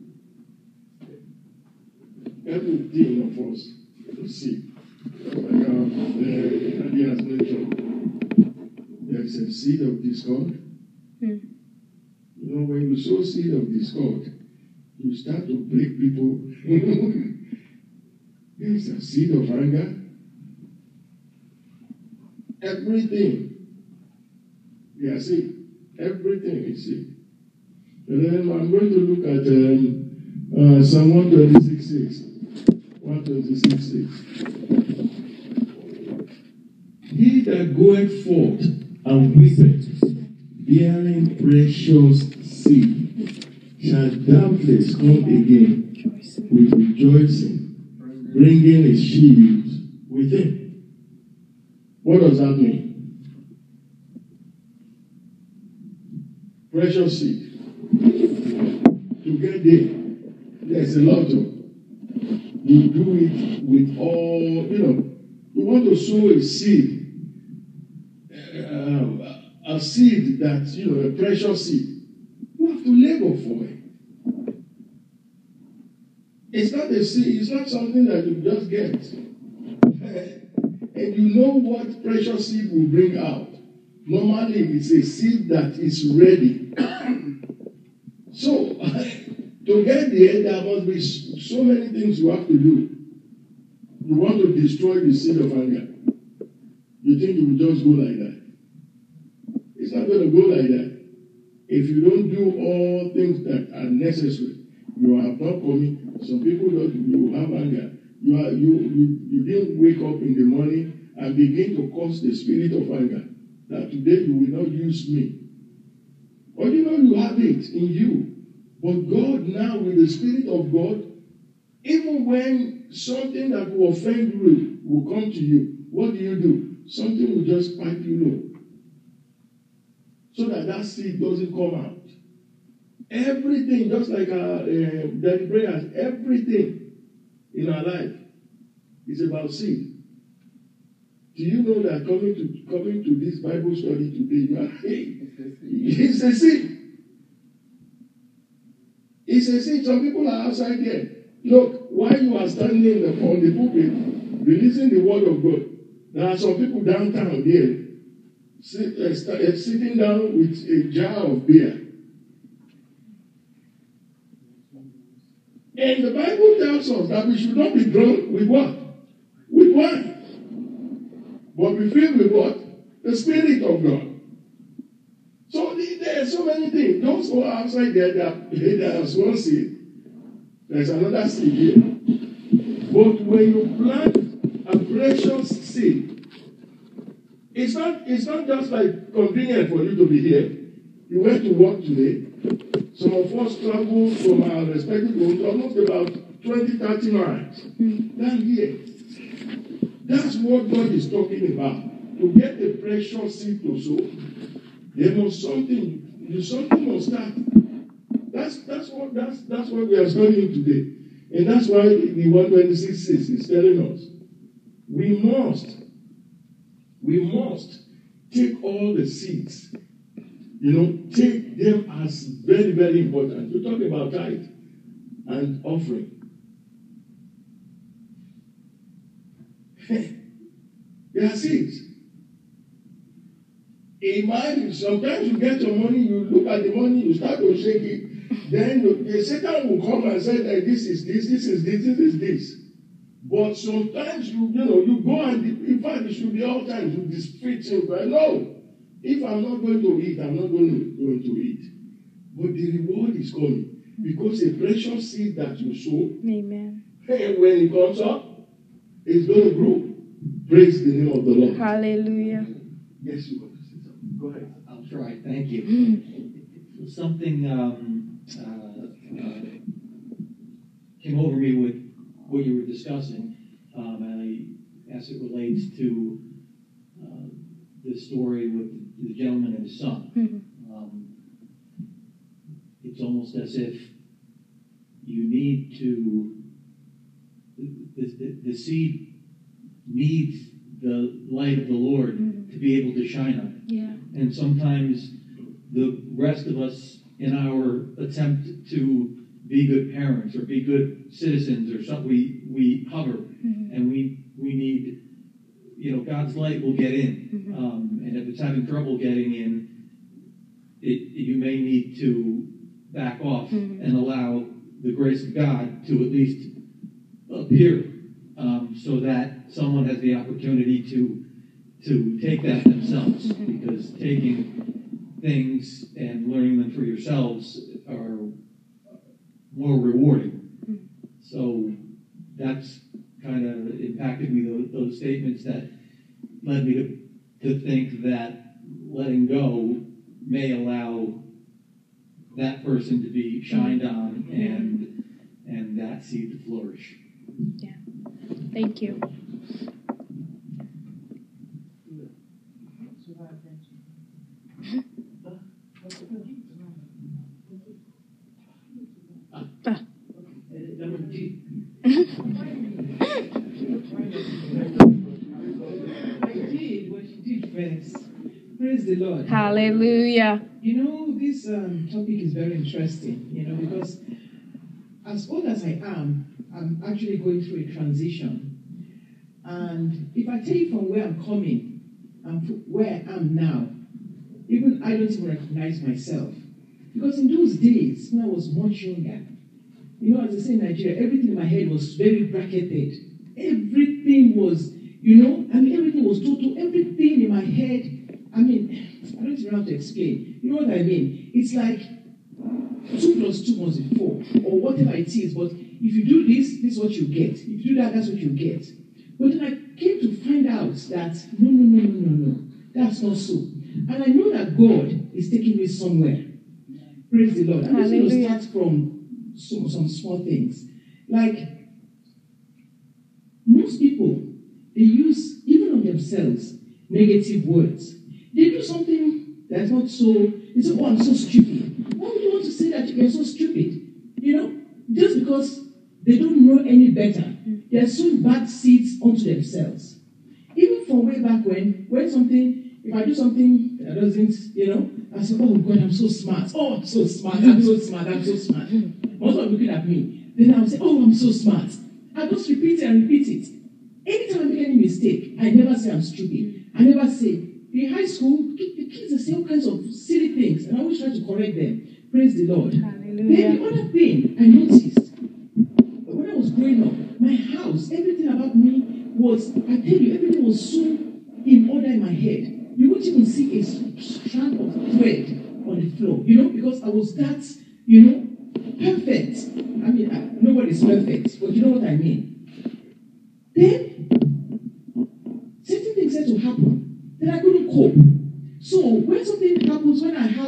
Everything of us to see. Like Andy has mentioned, there is a seed of discord. You know, when you sow seed of discord, you start to break people. There is a seed of anger. Everything. Yeah, see, everything is seed. And then I'm going to look at Psalm 126:6. 126:6. he that goeth forth and weepeth, bearing precious seed, shall doubtless come again with rejoicing, bringing his sheaves with him. What does that mean? Precious seed. To get there, there's a lot of. You do it with all, you want to sow a seed. A seed that, a precious seed. You have to labor for it. It's not a seed, it's not something that you just get. And you know what precious seed will bring out. Normally, it's a seed that is ready. So, to get there, there must be so many things you have to do. You want to destroy the seed of anger. You think it will just go like that. It's not going to go like that. If you don't do all things that are necessary, you have not coming. Some people don't. You have anger. You didn't wake up in the morning and begin to cause the spirit of anger. That today you will not use me. But you have it in you. But God now, with the Spirit of God, even when something that will offend you will come to you, what do? Something will just pipe you low. So that seed doesn't come out. Everything, just like Daddy prayers, everything in our life is about seed. Do you know that coming to this Bible study today, you are it's a seed. It's a seed. Some people are outside there. Look, while you are standing on the pulpit, releasing the word of God, there are some people downtown there sitting down with a jar of beer. And the Bible tells us that we should not be drunk with what? With wine. But be filled with what? The Spirit of God. So there are so many things. Those who are outside there, there's one seed. There's another seed here. But when you plant a precious seed, it's not just like convenient for you to be here. You went to work today. Some of us travel from our respective homes almost about 20, 30 miles down here. That's what God is talking about. To get a precious seed to sow, there must something must start. That's what we are studying today. And that's why the 126 is telling us we must take all the seeds, take them as very, very important. We talk about tithe and offering. They are seeds. Imagine, sometimes you get your money, you look at the money, you start to shake it, then the Satan will come and say that this is this. But sometimes you go and, in fact, it should be all times you dispute him. But no, if I'm not going to eat, I'm not going to eat. But the reward is coming because a precious seed that you sow,
Amen.
When it comes up, it's going to grow. Praise the name of the Lord.
Hallelujah.
Yes, you want to say something. Go ahead.
I'll try. Thank you. Something came over me with what you were discussing, and as it relates to the story with the gentleman and his son. It's almost as if you need to, the seed needs the light of the Lord to be able to shine on it.
Yeah.
And sometimes the rest of us, in our attempt to be good parents or be good citizens or something, we hover and we need, God's light will get in. And if it's having trouble getting in, you may need to back off and allow the grace of God to at least appear, so that someone has the opportunity to take that themselves, because taking things and learning them for yourselves are more rewarding. So that's kind of impacted me, those statements that led me to to think that letting go may allow that person to be shined on and that seed to flourish.
Yeah. Thank you.
Praise the Lord.
Hallelujah.
You know, this topic is very interesting, because as old as I am, I'm actually going through a transition. And if I tell you from where I'm coming and where I am now, even I don't even recognize myself. Because in those days, when I was much younger, as I say in Nigeria, everything in my head was very bracketed. Everything was, everything was total. Everything in my head, I don't even have to explain. You know what I mean? It's like 2 + 2 must be 4, or whatever it is. But if you do this, this is what you get. If you do that, that's what you get. But then I came to find out that no, that's not so. And I know that God is taking me somewhere. Praise the Lord. I'm just going to start from some small things. Like, most people, they use, even on themselves, negative words. They do something that's not so, they say, oh, I'm so stupid. Why would you want to say that you're so stupid? Just because they don't know any better. They are sowing bad seeds onto themselves. Even from way back when if I do something that doesn't, I say, oh God, I'm so smart. Oh, I'm so smart. I'm so smart. Most of them looking at me. Then I'll say, oh, I'm so smart. I just repeat it and repeat it. Anytime I make any mistake, I never say I'm stupid. I never say, in high school, the kids say all kinds of silly things, and I always try to correct them. Praise the Lord.
Hallelujah.
Then the other thing I noticed, when I was growing up, my house, everything about me was, I tell you, everything was so in order in my head. You wouldn't even see a strand of thread on the floor, because I was that, perfect. Nobody's perfect, but you know what I mean. Then, certain things had to happen. Then I couldn't cope. So when something happens,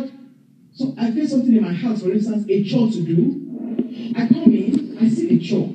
I feel something in my house, for instance, a chore to do, I come in, I see the chore.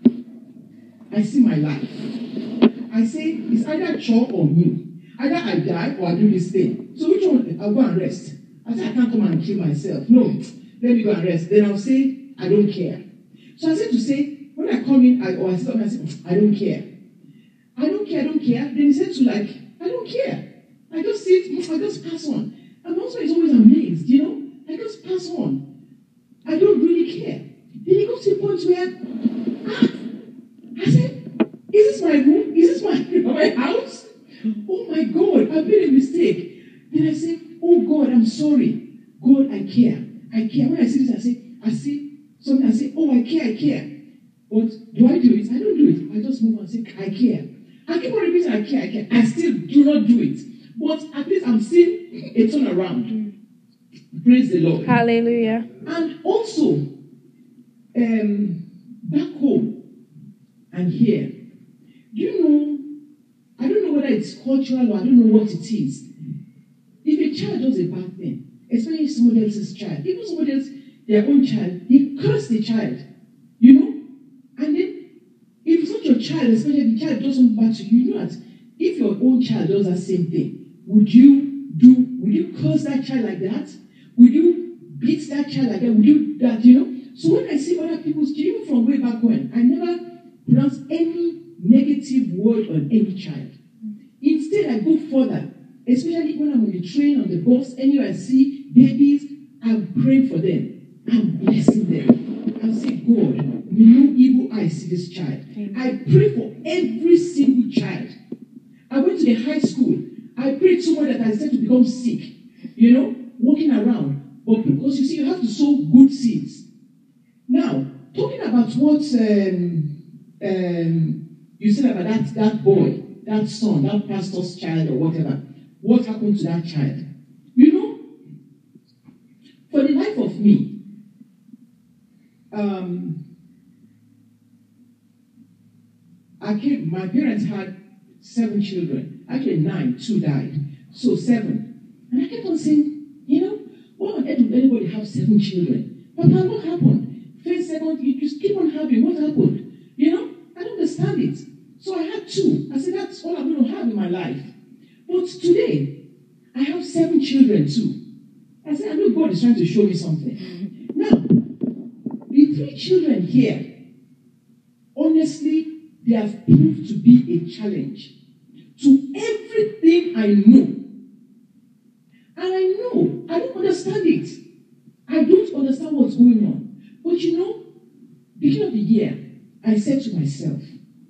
I see my life. I say, it's either chore or me. Either I die or I do this thing. So which one? I'll go and rest. I say, I can't come and kill myself. No, let me go and rest. Then I'll say, I don't care. So I said to say, when I come in, I sit up and I say, I don't care. I don't care. Then he said to I don't care. I just sit, I just pass on. And my husband is always amazed, I just pass on. I don't really care. Then he got to a point where, I said, is this my room? Is this my house? Oh my God, I made a mistake. Then I said, oh God, I'm sorry. God, I care. When I see this, I see something, I say, oh, I care. But do I do it? I don't do it. I just move on and say, I care. I keep on repeating, I care. I still do not do it. But at least I'm seeing a turnaround. Praise the Lord.
Hallelujah.
And also, back home and here, I don't know whether it's cultural or I don't know what it is. If a child does a bad thing, especially somebody else's child, even somebody else, their own child, he curses the child, And then, if it's not your child, especially if the child does something bad to you, you know that if your own child does that same thing, would you curse that child like that? Would you beat that child like that? Would you that, So when I see other people's children, even from way back when, I never pronounce any negative word on any child. Instead, I go further, especially when I'm on the train, on the bus, anywhere I see babies, I'm praying for them. I'm blessing them. I say, God, with no evil eye see this child. I pray for every single child. I went to the high school. I prayed someone that I said to become sick, walking around. But because you have to sow good seeds. Now, talking about what you said about that boy, that son, that pastor's child or whatever, what happened to that child? For the life of me, my parents had 7 children. Actually 9, 2 died. So 7. And I kept on saying, why on earth would anybody have 7 children? But now what happened? First, second, you just keep on having. What happened? I don't understand it. So I had 2. I said, that's all I'm going to have in my life. But today, I have 7 children too. I said, I know God is trying to show me something. Now, the 3 children here, honestly, they have proved to be a challenge to everything I know. And I know, I don't understand it. I don't understand what's going on. But beginning of the year, I said to myself,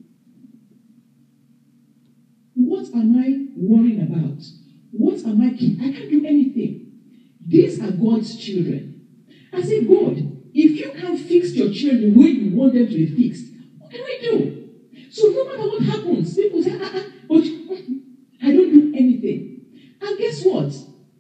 what am I worrying about? What am I keeping? I can't do anything. These are God's children. I said, God, if you can't fix your children the way you want them to be fixed, what can I do? So no matter what happens, people say, but I don't do anything. And guess what?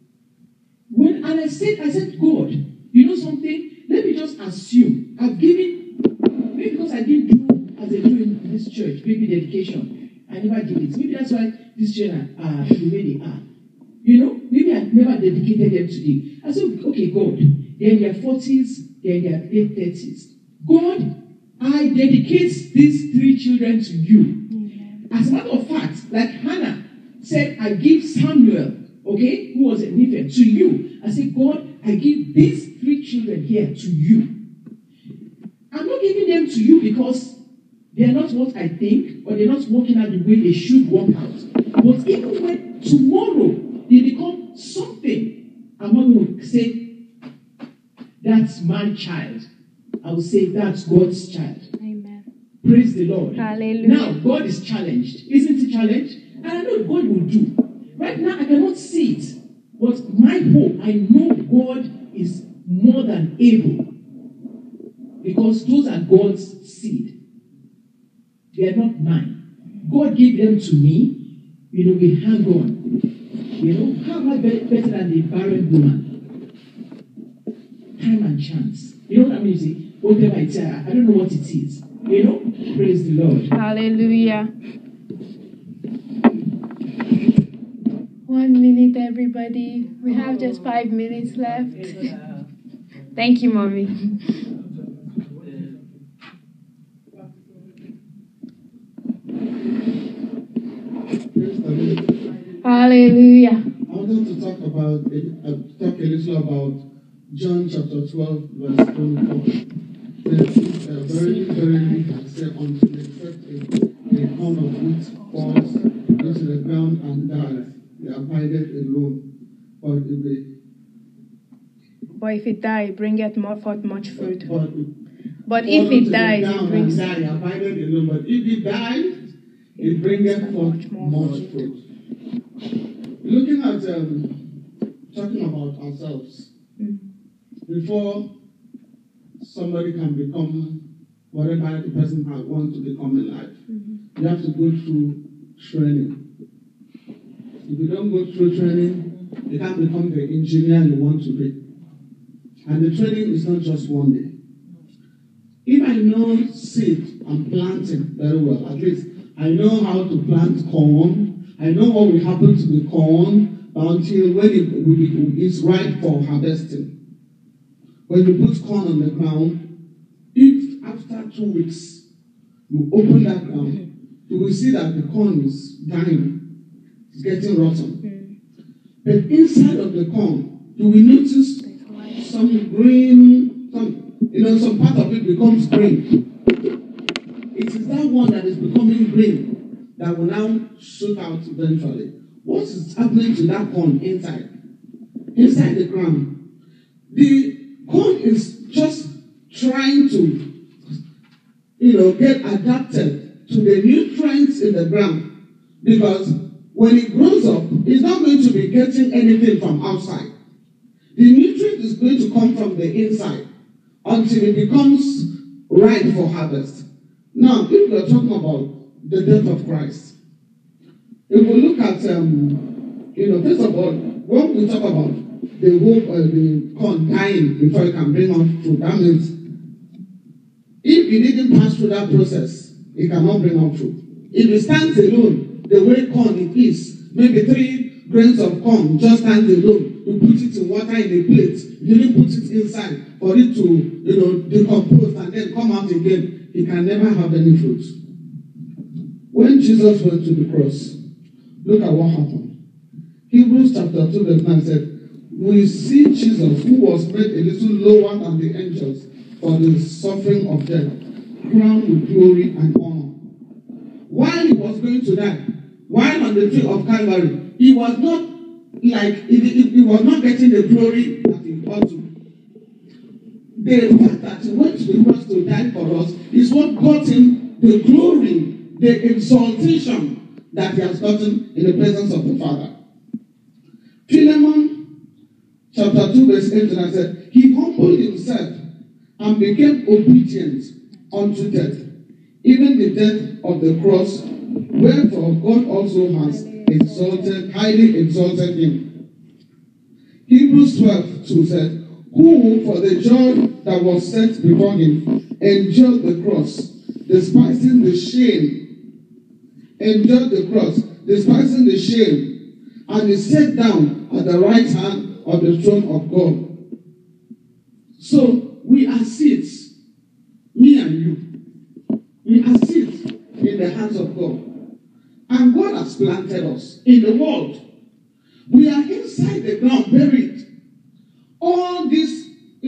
I said, God, you know something? Let me just assume I've given, maybe because I didn't do as they do in this church, baby dedication. I never did it. Maybe that's why these children are the way they are. Maybe I never dedicated them to you. I said, okay, God, they're in their 40s, they're in their late 30s. God, I dedicate these 3 children to you. As a matter of fact, like Hannah said, I give Samuel, who was an infant, to you. I said, God, I give these 3 children here to you. I'm not giving them to you because they're not what I think, or they're not working out the way they should work out. But even when tomorrow they become something, I'm not going to say, that's my child. I will say, that's God's child.
Amen.
Praise the Lord.
Hallelujah.
Now, God is challenged. Isn't he challenged? And I know God will do. Right now, I cannot see it. But my hope, I know God is more than able. Because those are God's seed. They are not mine. God gave them to me. We hang on. How am I better than the barren woman? Time and chance. You know what I mean? You say, whatever it's, I don't know what it is. Praise the Lord.
Hallelujah. 1 minute, everybody. We have just 5 minutes left. Thank you, Mommy. Hallelujah.
I wanted to talk a little about John chapter 12, verse 24. Verily, I say unto you, except a corn of wheat falls into the ground and dies, they abideth alone.
But if it die, bringeth forth much fruit. But
if
if it dies, it brings.
Die, abideth alone. But if it dies, it bringeth forth much fruit. Looking at talking about ourselves, before somebody can become whatever the person wants to become in life, you have to go through training. If you don't go through training, you can't become the engineer you want to be. And the training is not just one day. If I know seed and planting very well, at least I know how to plant corn. I know what will happen to the corn until when it's ripe for harvesting. When you put corn on the ground, if after 2 weeks you open that ground, you will see that the corn is dying, it's getting rotten. But inside of the corn, you will notice some green, some part of it becomes green. It is that one that is becoming green that will now shoot out eventually. What is happening to that corn inside? Inside the ground. The corn is just trying to, get adapted to the nutrients in the ground. Because when it grows up, it's not going to be getting anything from outside. The nutrient is going to come from the inside until it becomes ripe for harvest. Now, if we are talking about the death of Christ, if we look at, first of all, when we talk about the corn dying before it can bring out fruit, that means if it didn't pass through that process, it cannot bring out fruit. If it stands alone,
the way corn it is, maybe 3 grains of corn just stand alone. You put it in water in a plate. You didn't put it inside for it to, decompose and then come out again. It can never have any fruit. When Jesus went to the cross, look at what happened. Hebrews chapter 2 verse 9 said, we see Jesus, who was made a little lower than the angels for the suffering of death, crowned with glory and honor. While he was going to die, while on the tree of Calvary, he was not he was not getting the glory that he ought to. The fact that he went to the cross to die for us is what got him the glory, the exaltation that he has gotten in the presence of the Father. Philemon chapter 2 verse 8 and I said, he humbled himself and became obedient unto death, even the death of the cross, wherefore God also has highly exalted him. Hebrews 12:2 said, who for the joy that was set before him endured the cross, despising the shame, and is set down at the right hand of the throne of God. So we are seeds, me and you. We are seeds in the hands of God. And God has planted us in the world. We are inside the ground, buried. All these,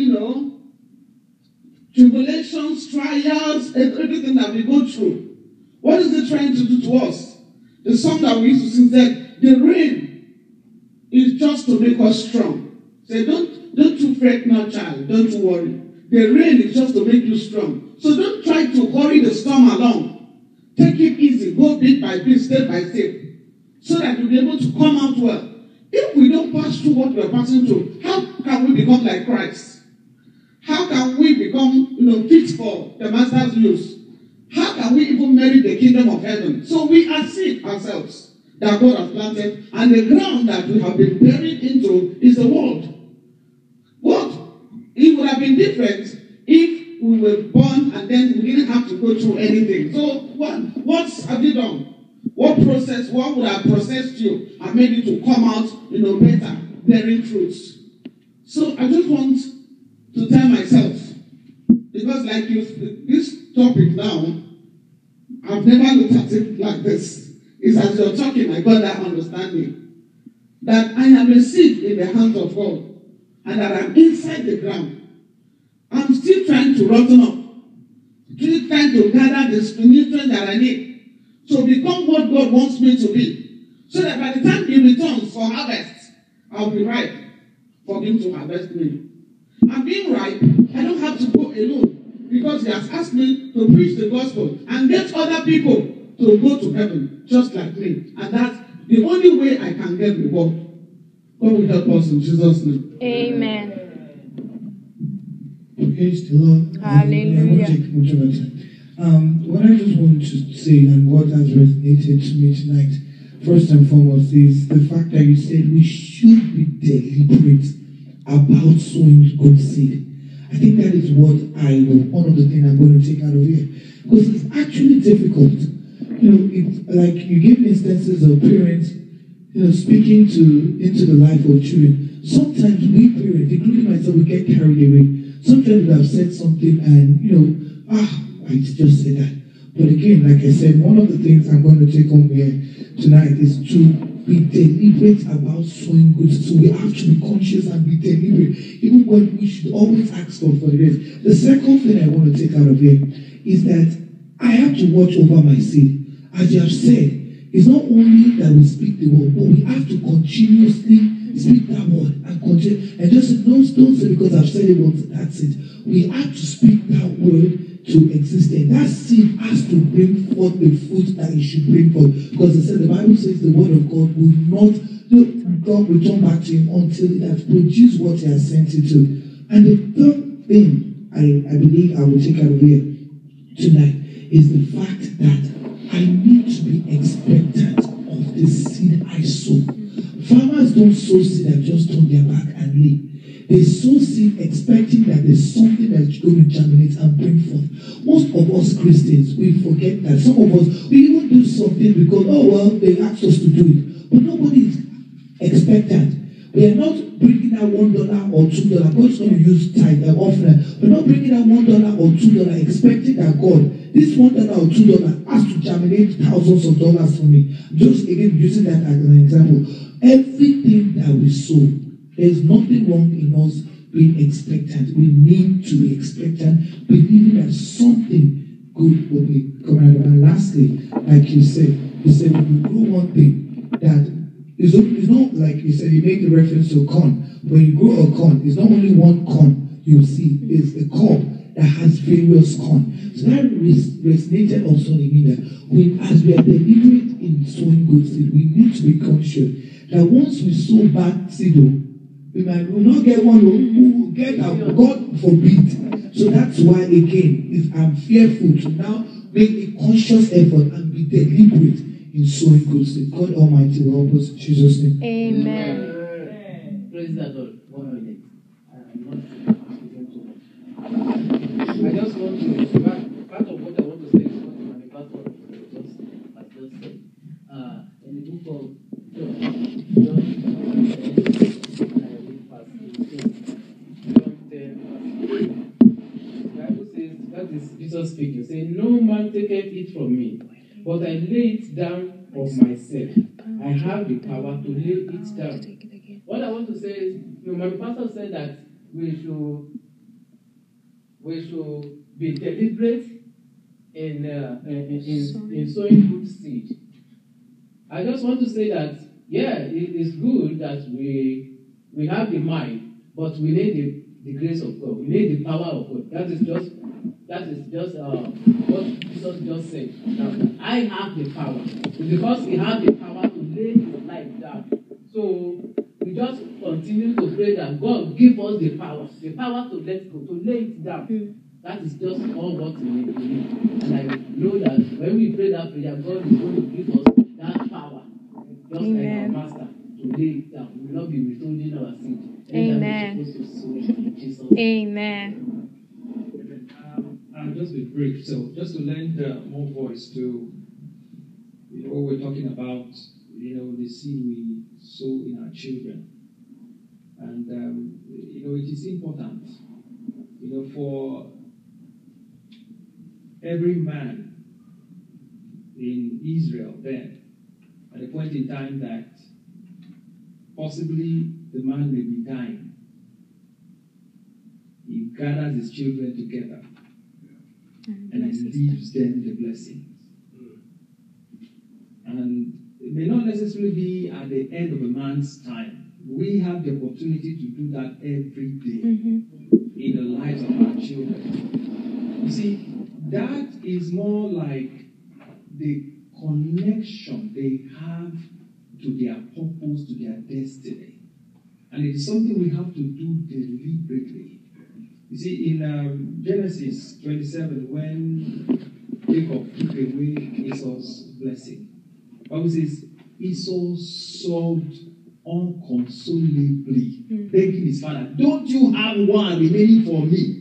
tribulations, trials, and everything that we go through. What is it trying to do to us? The song that we used to sing said, the rain is just to make us strong. Say, don't you fret now, child. Don't you worry. The rain is just to make you strong. So don't try to hurry the storm along. Take it easy. Go bit by bit, step by step. So that you'll be able to come out well. If we don't pass through what we're passing through, how can we become like Christ? How can we become, fit for the Master's use? How can we even merit the kingdom of heaven? So we are seed ourselves that God has planted, and the ground that we have been buried into is the world. What? It would have been different if we were born and then we didn't have to go through anything. So what have you done? What would have processed you and made you to come out, better, bearing fruits? So I just want to tell myself, because this topic now, I've never looked at it like this. It's as you're talking, I got that understanding. That I am a seed in the hands of God, and that I'm inside the ground. I'm still trying to rotten up. Still trying to gather the nutrients that I need to become what God wants me to be. So that by the time He returns for harvest, I'll be ripe for Him to harvest me. And being ripe, I don't have to go alone, because He has asked me to preach the gospel and get other people to go to heaven just like me. And that's the only way I can get reward. God will help us in Jesus' name.
Amen.
Praise the Lord.
Hallelujah.
I won't take much of our time. What I just want to say and what has resonated to me tonight, first and foremost, is the fact that you said we should be deliberate about sowing good seed. I think that is one of the things I'm going to take out of here. Because it's actually difficult. It's like you give instances of parents, speaking into the life of children. Sometimes we parents, including myself, we get carried away. Sometimes we have said something and, I just said that. But again, like I said, one of the things I'm going to take on here tonight is to be deliberate about sowing good. So we have to be conscious and be deliberate, even when we should always ask God for the rest. The second thing I want to take out of here is that I have to watch over my seed. As you have said, it's not only that we speak the word, but we have to continuously speak that word and continue. And just don't say because I've said it once, that's it. We have to speak that word to existence. That seed has to bring forth the fruit that it should bring forth. Because the Bible says the word of God will not return back to Him until it has produced what He has sent it to. And the third thing I believe I will take out of here tonight is the fact that I need to be expectant of the seed I sow. Farmers don't sow seed and just turn their back and leave. They sow seed expecting that there's something that's going to germinate and bring forth. Most of us Christians, we forget that. Some of us, we even do something because, oh well, they asked us to do it. But nobody is expectant. We are not bringing out $1 or $2. God's going to use tithe and offering. We're not bringing out $1 or $2 expecting that God, this $1 or $2 has to germinate thousands of dollars for me. Just again using that as an example. Everything that we sow, there's nothing wrong in us being expectant. We need to be expectant, believing that something good will be coming out of it. And lastly, like you said when you grow one thing that it's not like you said, you make the reference to corn. When you grow a corn, it's not only one corn you see, it's a corn that has various corn. So that resonated also in me that as we are deliberate in sowing good seed, we need to be conscious that once we sow bad seed, we will not get one who will get out, God forbid. So that's why again, I'm fearful to now make a conscious effort and be deliberate in sowing good seed. God Almighty will help us in Jesus' name.
Amen.
Praise the Lord. 1 minute. I just want to, part of what I want to say is what my pastor just said. In the book of John 10, the Bible says, that is Jesus speaking, saying, "No man taketh it from me, but I lay it down of myself. I have the power to lay it down." What I want to say is, my pastor said that we should be deliberate in sowing good seed. I just want to say that, yeah, it is good that we have the mind, but we need the grace of God. We need the power of God. That is just what Jesus just said. Now, I have the power. Because he has the power to lay his life down. So we just continue to pray that God give us the power to let go, to lay it down. That is just all what we need. And I know that when we pray that prayer, God is going to give us that power, just like our master, to lay it down. We will not be withholding our seed.
Amen. Amen.
I'll just be brief. So just to lend more voice to what we're talking about, the seed we sow in our children. And, it is important, for every man in Israel then, at a point in time that possibly the man may be dying, he gathers his children together and he leaves them the blessings. And it may not necessarily be at the end of a man's time. We have the opportunity to do that every day in the lives of our children. You see, that is more like the connection they have to their purpose, to their destiny. And it is something we have to do deliberately. You see, in Genesis 27, when Jacob took away Esau's blessing, the Bible says Esau sobbed unconsolably, begging his father, "Don't you have one remaining for me?"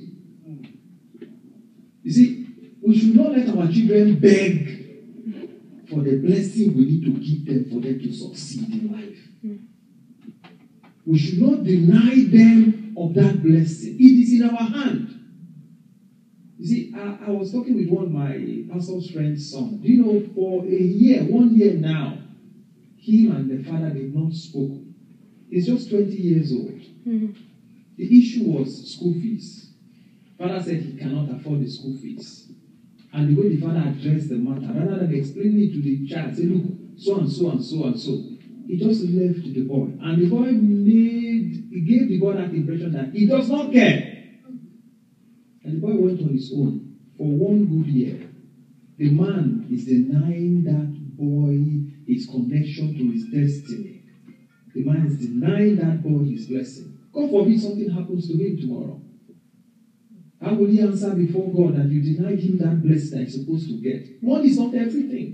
You see, we should not let our children beg for the blessing we need to give them for them to succeed in life. We should not deny them of that blessing. It is in our hand. You see, I was talking with one of my pastor's friend's son. Do you know, for 1 year now, him and the father did not spoke. He's just 20 years old. The issue was school fees. Father said he cannot afford the school fees. And the way the father addressed the matter, rather than explaining it to the child, say, "Look, so and so and so and so," he just left the boy. And the boy gave the boy that impression that he does not care. And the boy went on his own for 1 good year. The man is denying that boy his connection to his destiny. The man is denying that boy his blessing. God forbid something happens to him tomorrow. How will he answer before God that you denied him that blessing that he's supposed to get? Money is not everything.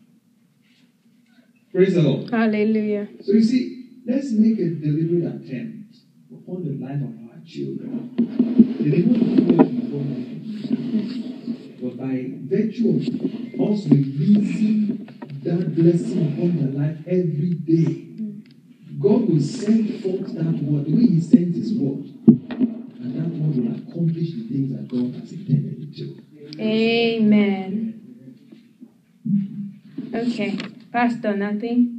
Praise the Lord.
Hallelujah.
So you see, let's make a deliberate attempt upon the life of our children. They may not do well before me,
But by virtue of us releasing that blessing upon their life every day, God will send forth that word, the way He sends His word. And that word will accomplish the things that God has intended it to.
Amen. Okay. Pastor, nothing?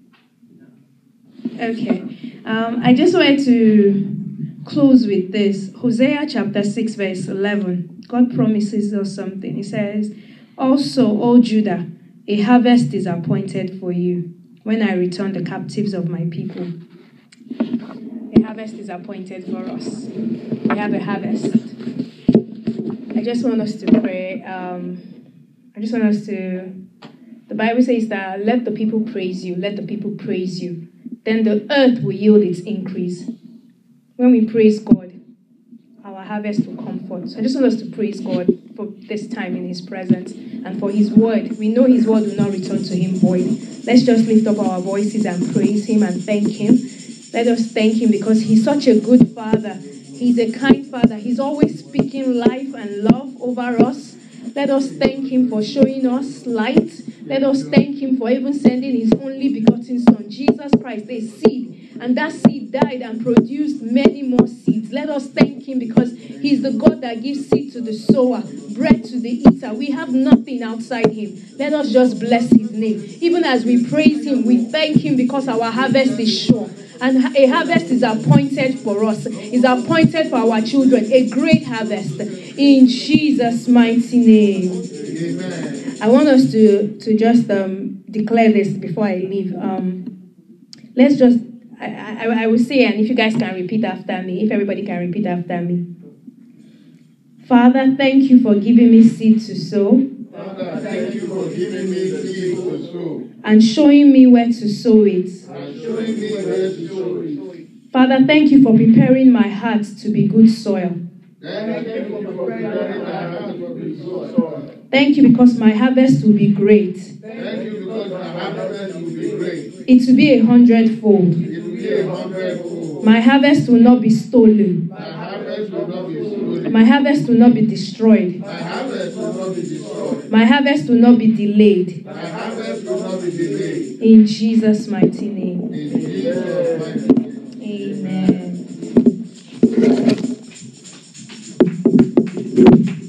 Okay. I just wanted to close with this. Hosea chapter 6, verse 11. God promises us something. He says, "Also, O Judah, a harvest is appointed for you when I return the captives of my people." A harvest is appointed for us. We have a harvest. I just want us to pray. The Bible says that let the people praise you, let the people praise you. Then the earth will yield its increase. When we praise God, our harvest will come forth. So I just want us to praise God for this time in His presence and for His word. We know His word will not return to Him void. Let's just lift up our voices and praise Him and thank Him. Let us thank Him because He's such a good Father. He's a kind Father. He's always speaking life and love over us. Let us thank Him for showing us light. Let us thank Him for even sending His only begotten Son, Jesus Christ, a seed. And that seed died and produced many more seeds. Let us thank Him because He's the God that gives seed to the sower, bread to the eater. We have nothing outside Him. Let us just bless His name. Even as we praise Him, we thank Him because our harvest is sure. And a harvest is appointed for us. Is appointed for our children. A great harvest. In Jesus' mighty name.
Amen.
I want us to just declare this before I leave. Let's just, I will say, and if you guys can repeat after me, if everybody can repeat after me. Father, thank you for giving me seed to sow.
Father, thank you for giving me seed to sow.
And showing me where to sow it.
And showing me where to sow it.
Father, thank you for preparing my heart to be good soil.
Thank you for preparing my heart to be good soil.
Thank you because my harvest will be great.
Thank you because my harvest will be great.
It will be 100-fold.
It will be 100-fold.
My harvest will not be stolen.
My harvest will not be stolen.
My harvest will not be destroyed.
My harvest will not be destroyed.
My harvest will not be delayed.
My harvest will not be delayed.
In Jesus' mighty name.
In Jesus' mighty name.
Amen.